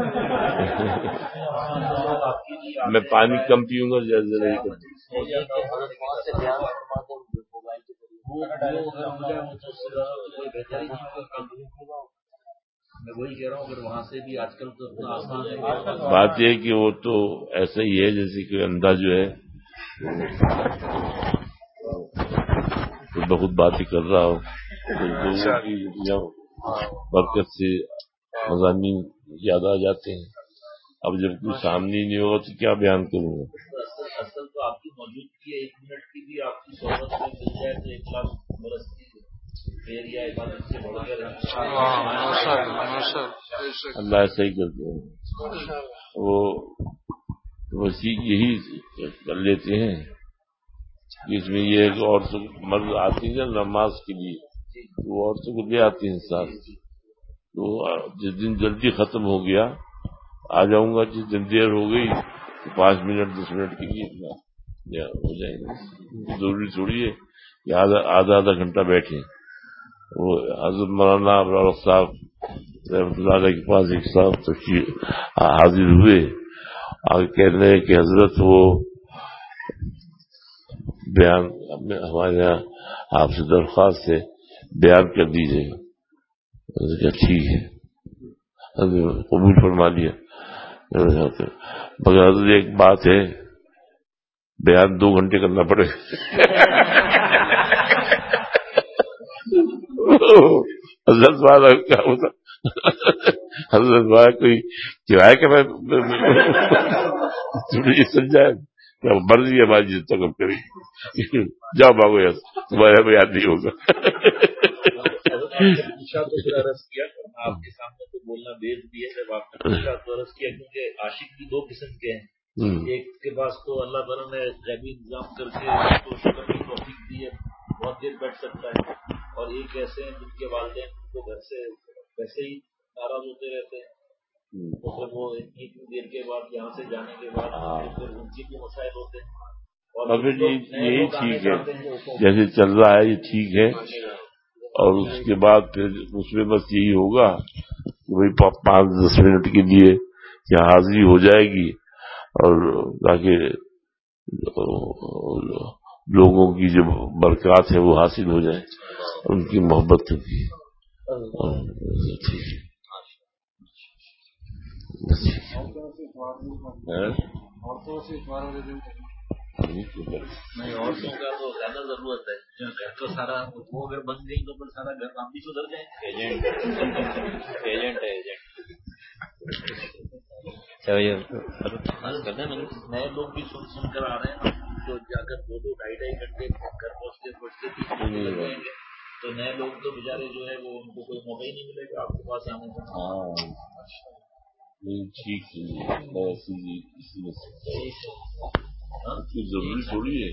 میں پانی کم پیوں گا، زیادہ زیادہ ہی کروں۔ میں وہی کہہ رہا ہوں، اگر وہاں سے بھی آج کل تو اتنا آسان ہے۔ بات یہ ہے کہ وہ تو ایسا ہی ہے جیسے کہ اندھا جو ہے بہت باتیں کر رہا ہو، لوگوں کی برکت سے مضامین یاد آ جاتے ہیں۔ اب جب کوئی سامنے نہیں ہوگا تو کیا بیان کروں گا۔ اصل تو آپ کی موجودگی ہے، ایک منٹ کی بھی آپ کی صحبت میں مل جائے تو ایک لاکھ برس کی دیر یا عبادت سے بڑھ کر اللہ ایسا ہی کرتے ہیں، وہ وسیع یہی کر لیتے ہیں۔ اس میں یہ ہے کہ عورتوں مرد آتی ہیں نماز کے لیے، وہ عورتوں کو لے آتی ہیں ساتھ، تو جس دن جلدی ختم ہو گیا آ جاؤں گا، جس دن دیر ہو گئی تو پانچ منٹ دس منٹ کے لیے ہو جائیں گے۔ ضروری تھوڑی ہے کہ آدھا آدھا آدھا گھنٹہ بیٹھے۔ وہ حضرت مولانا ابرار صاحب رحمۃ اللہ علیہ کے پاس ایک صاحب تشریف حاضر ہوئے، آگے کہہ رہے ہیں کہ حضرت وہ بیان ہمارے یہاں آپ سے درخواست ہے بیان کر دیجیے۔ کہ ٹھیک ہے، قبول فرما لیا۔ مگر حضرت ایک بات ہے، بیان دو گھنٹے کرنا پڑے حضرت والا کیا ہوتا، حضرت والا کوئی کرایہ کہ میں سمجھائے مرضی ہماری جس تک ہم کریں گے، جاؤ بھاگو یار، تمہارے ہمیں یاد نہیں ہوگا۔ پوچھا تو پھر عرض کیا، آپ کے سامنے تو بولنا بیز بھی ہے، جب آپ نے پوچھا تو عرض کیا، کیونکہ عاشق بھی دو قسم کے ہیں، ایک کے پاس تو اللہ تعالیٰ نے غیبی انتظام کر کے اس کو شکر کی توفیق دی ہے، بہت دیر بیٹھ سکتا ہے، اور ایک ایسے ہیں جن کے والدین ان کو گھر سے ویسے ہی ناراض ہوتے رہتے ہیں، تو پھر وہ اتنی دیر کے بعد یہاں سے جانے کے بعد پھر ان کی بھی مسائل ہوتے ہیں. اور پھر یہی ٹھیک ہے جیسے چل رہا ہے یہ ٹھیک ہے. اور اس کے بعد پھر اس میں بس یہی ہوگا کہ بھائی پانچ دس منٹ کے لیے یہاں حاضری ہو جائے گی اور تاکہ لوگوں کی جو برکات ہے وہ حاصل ہو جائے, ان کی محبت ہوگی. ٹھیک ہے. نہیں عورتوں کا تو زیادہ ضرورت ہے. گھر کا سارا وہ اگر بن گئی تو پھر سارا گھر کام بھی سدھر جائیں. ایجنٹ ایجنٹ ہے ایجنٹ. نئے لوگ بھی سن سن کر آ رہے ہیں تو جا کر دو دو ڈھائی ڈھائی گھنٹے گھر پہنچتے پہنچتے لگ جائیں گے. تو نئے لوگ تو بیچارے جو ہے وہ ان کو کوئی موقع ہی نہیں ملے گا آپ کے پاس آنے کا. ہاں ٹھیک ہے. ضروری تھوڑی ہے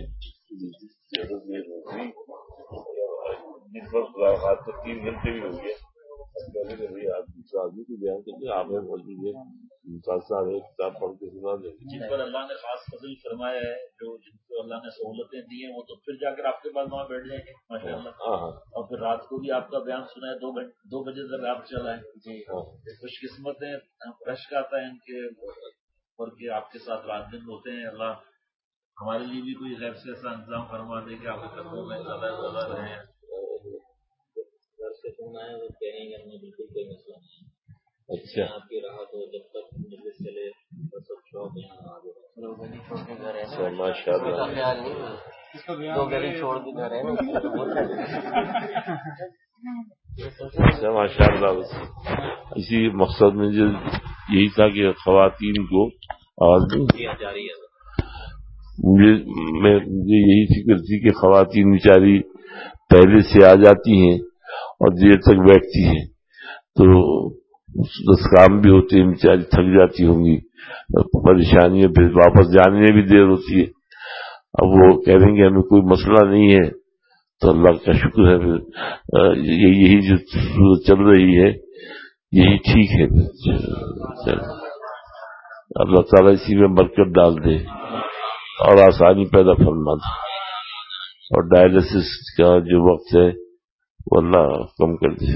ہاتھ تو تین گھنٹے بھی ہو گئے. آپ دوسرا آدمی کو بیان کرتے آپ نے بول دیجیے کتاب پڑھ کے سنا دیں. جن پر اللہ نے خاص فضل فرمایا ہے, جو جن کو اللہ نے سہولتیں دی ہیں, وہ تو پھر جا کر آپ کے پاس وہاں بیٹھ جائیں گے ماشاء اللہ. اور پھر رات کو بھی آپ کا بیان سنا ہے, دو گھنٹے دو بجے تک آپ چلائیں. جی خوش قسمت ہیں, رشک آتا ہے ان کے اور کہ آپ کے ساتھ رات دن ہوتے ہیں. اللہ ہمارے لیے بھی کوئی غیب سے ایسا انتظام فرما دے کہ آپ کے قدموں میں زیادہ زیادہ رہے ہیں. گھر سے فون آئے وہ کہیں گے ہمیں بالکل کوئی مسئلہ نہیں. اچھا آپ کی راحت ہو جب تک مجلس چلے سب شوق یہاں آگے. ماشاء اللہ ماشاء اللہ. اسی مقصد میں جو یہی تھا کہ خواتین کو آواز نہیں جا رہی ہے. مجھے میں مجھے یہی فکر تھی کہ خواتین بیچاری پہلے سے آ جاتی ہیں اور دیر تک بیٹھتی ہیں تو دس کام بھی ہوتے ہیں, بیچاری تھک جاتی ہوں گی, پریشانی, پھر واپس جانے میں بھی دیر ہوتی ہے. اب وہ کہہ رہیں گے ہمیں کوئی مسئلہ نہیں ہے تو اللہ کا شکر ہے. پھر یہی جو صورت چل رہی ہے یہی ٹھیک ہے. اللہ تعالیٰ اسی میں برکت ڈال دے اور آسانی پیدا فرما دے, اور ڈائلسس کا جو وقت ہے وہ اللہ کم کر دے.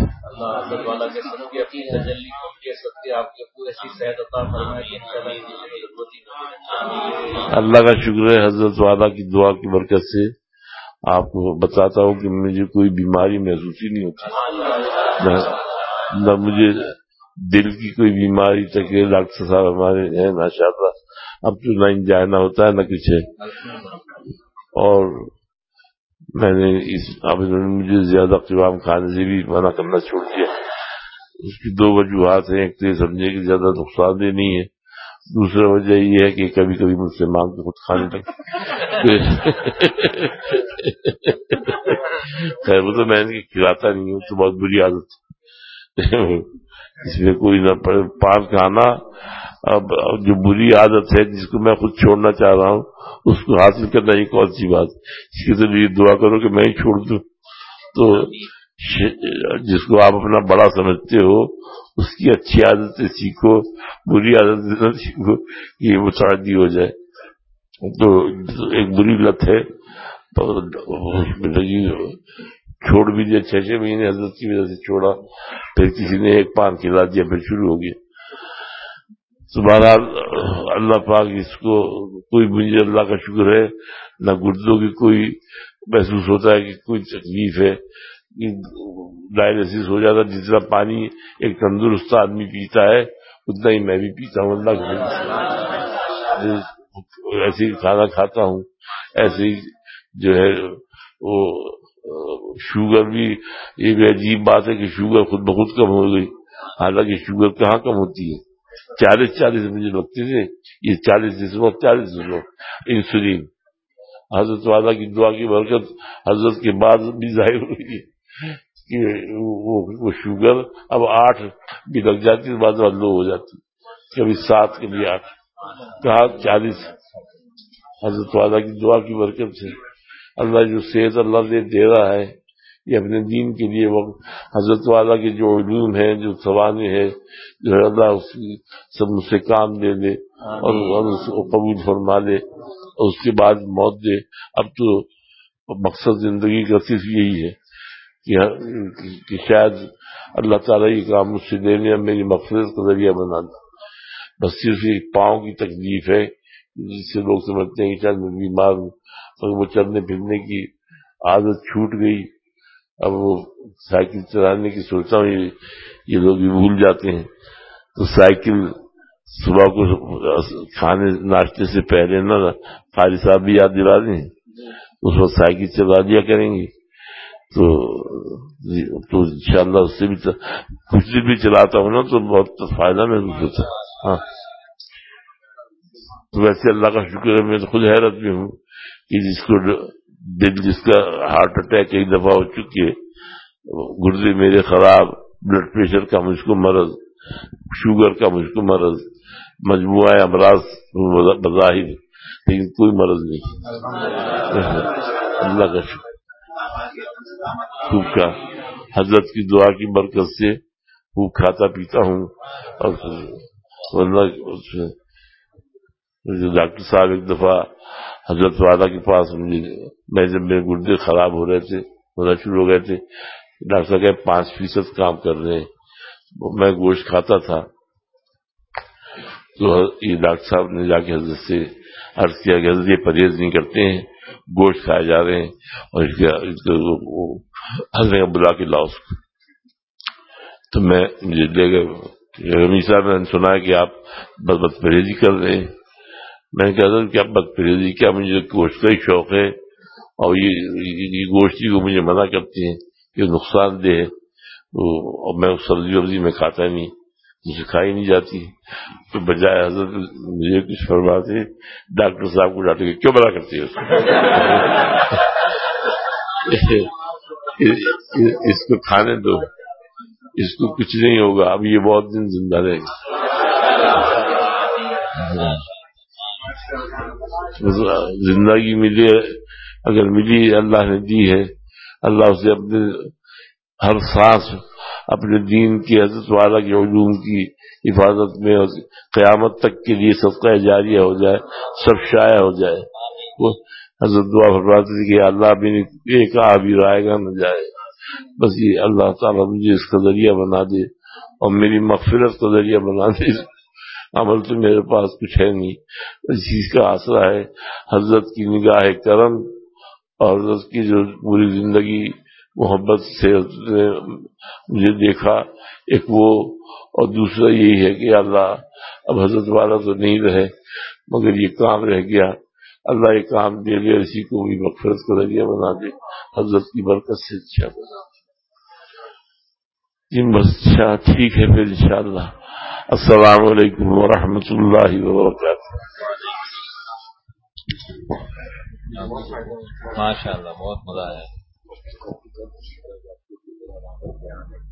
اللہ کا شکر ہے حضرت والا کی دعا کی برکت سے آپ کو بتاتا ہوں کہ مجھے کوئی بیماری محسوس ہی نہیں ہوتی, نہ مجھے دل کی کوئی بیماری تک. ڈاکٹر صاحب ہمارے ہیں ماشاء اللہ, اب تو نہ جانا ہوتا ہے نہ کچھ ہے. اور میں نے اس اب مجھے زیادہ قیام کھانے سے بھی منع کرنا چھوڑ دیا. اس کی دو وجوہات ہیں, ایک تو یہ سمجھے کہ زیادہ نقصان دہ نہیں ہے, دوسرا وجہ یہ ہے کہ کبھی کبھی مجھ سے مانگ کے خود کھانے لگے. خیر وہ تو میں نے کھلاتا نہیں ہوں, تو بہت بری عادت اس میں کوئی نہ پڑے. پان کھانا اب جو بری عادت ہے جس کو میں خود چھوڑنا چاہ رہا ہوں اس کو حاصل کرنا یہ کون سی بات. اس کی تو یہ دعا کرو کہ میں ہی چھوڑ دوں. تو جس کو آپ اپنا بڑا سمجھتے ہو اس کی اچھی عادتیں سیکھو, بری عادتیں نہ سیکھو کہ یہ متعدی ہو جائے. تو ایک بری لت ہے چھوڑ بھی دیا, چھ چھ مہینے حضرت کی وجہ سے چھوڑا, پھر کسی نے ایک پان کھلا دیا, پھر شروع ہو گیا. بہرحال اللہ پاک اس کو کوئی, مجھے اللہ کا شکر ہے نہ گردوں کی کوئی محسوس ہوتا ہے کہ کوئی تکلیف ہے. ڈائلسس ہو جاتا, جتنا پانی ایک تندرست آدمی پیتا ہے اتنا ہی میں بھی پیتا ہوں. اللہ کا ایسے ہی کھانا کھاتا ہوں, ایسے ہی جو ہے وہ شوگر بھی. ایک عجیب بات ہے کہ شوگر خود بخود کم ہو گئی, حالانکہ شوگر کہاں کم ہوتی ہے. چالیس چالیس مجھے لگتے تھے, یہ چالیس اس وقت چالیس اس وقت انسولین. حضرت والا کی دعا کی برکت حضرت کے بعد بھی ظاہر ہوئی ہے کہ وہ شوگر اب آٹھ بھی لگ جاتی ہے, بعد لو ہو جاتی, کبھی سات کبھی آٹھ, کہا چالیس. حضرت والا کی دعا کی برکت سے اللہ جو صحت اللہ دے دے رہا ہے یہ اپنے دین کے لیے وقت حضرت والا کے جو علوم ہیں، جو سوانے ہیں، جو ہے اللہ اس کی سب مجھ سے کام دے دے اور اس کو قبول فرما لے اور اس کے بعد موت دے۔ اب تو مقصد زندگی کا صرف یہی ہے کہ کہ شاید اللہ تعالیٰ یہ کام مجھ سے دینے اب میری مغفرت کا ذریعہ بنا دے۔ بس صرف ایک پاؤں کی تکلیف ہے جس سے لوگ سمجھتے ہیں کہ شاید میں بیمار ہوں، اور وہ چلنے پھرنے کی عادت چھوٹ گئی، اب وہ سائیکل چلانے کی سوچتا ہوں یہ یہ لوگ بھی بھول جاتے ہیں۔ تو سائیکل صبح کو کھانے ناشتے سے پہلے نا قاری صاحب بھی یاد دلا دیں، اس وقت سائیکل چلا دیا کریں گے تو تو انشاءاللہ اس سے بھی کچھ دن بھی چلاتا ہوں نا تو بہت فائدہ محسوس ہوتا ہے۔ ہاں تو ویسے اللہ کا شکر ہے، میں تو خود حیرت میں ہوں کہ جس کو دل جس کا ہارٹ اٹیک ایک دفعہ ہو چکی ہے، گردے میرے خراب، بلڈ پریشر کا مجھ کو مرض، شوگر کا مجھ کو مرض، مجموعہ امراض بظاہر، لیکن کوئی مرض نہیں، اللہ کا شکر۔ خوب کا حضرت کی دعا کی برکت سے خوب کھاتا پیتا ہوں، اور ورنہ ڈاکٹر صاحب ایک دفعہ حضرت والا کے پاس مجھے، میں جب میرے گردے خراب ہو رہے تھے، ہونا شروع ہو گئے تھے، ڈاکٹر صاحب کہ پانچ فیصد کام کر رہے ہیں، میں گوشت کھاتا تھا، تو یہ ڈاکٹر صاحب نے جا کے حضرت سے عرض کیا کہ حضرت یہ پرہیز نہیں کرتے ہیں، گوشت کھائے جا رہے ہیں، اور اس کو حضرت کا بلا کے لاؤ اس کو۔ تو میں مجھے لے گئے، رمی صاحب میں نے سنا ہے کہ آپ بد بد پرہیزی کر رہے ہیں۔ میں نے کہا تھا کیا بد پرہیزی، کیا مجھے گوشت کا ہی شوق ہے، اور یہ گوشتی کو مجھے منع کرتے ہیں، یہ نقصان دہ ہے، اور میں سبزی وبزی میں کھاتا ہی نہیں، مجھے کھائی نہیں جاتی۔ تو بجائے حضرت مجھے کچھ فرماتے، ڈاکٹر صاحب کو ڈانٹے کیوں منع کرتے ہیں اس کو کھانے دو، اس کو کچھ نہیں ہوگا، اب یہ بہت دن زندہ رہے گا۔ زندگی ملی، اگر ملی اللہ نے دی ہے، اللہ اسے اپنے ہر سانس اپنے دین کی حضرت والا کے علوم کی حفاظت میں اور قیامت تک کے لیے صدقہ جاریہ ہو جائے، سب شائع ہو جائے۔ وہ حضرت دعا فرماتے تھے کہ اللہ بھی ایک آ بھی رائے گا نہ جائے، بس یہ اللہ تعالیٰ مجھے اس کا ذریعہ بنا دے اور میری مغفرت کا ذریعہ بنا دے۔ عمل تو میرے پاس کچھ ہے نہیں، اس چیز کا آسرا ہے حضرت کی نگاہ کرم، اور حضرت کی جو پوری زندگی محبت سے مجھے دیکھا، ایک وہ، اور دوسرا یہی ہے کہ اللہ اب حضرت والا تو نہیں رہے مگر یہ کام رہ گیا، اللہ یہ کام دے دے، اسی کو بھی مغفرت کا ذریعہ بنا دے حضرت کی برکت سے انشاءاللہ۔ جی بس اچھا ٹھیک ہے پھر انشاءاللہ۔ السلام علیکم ورحمۃ اللہ وبرکاتہ۔ ماشاء اللہ، بہت مزہ آیا۔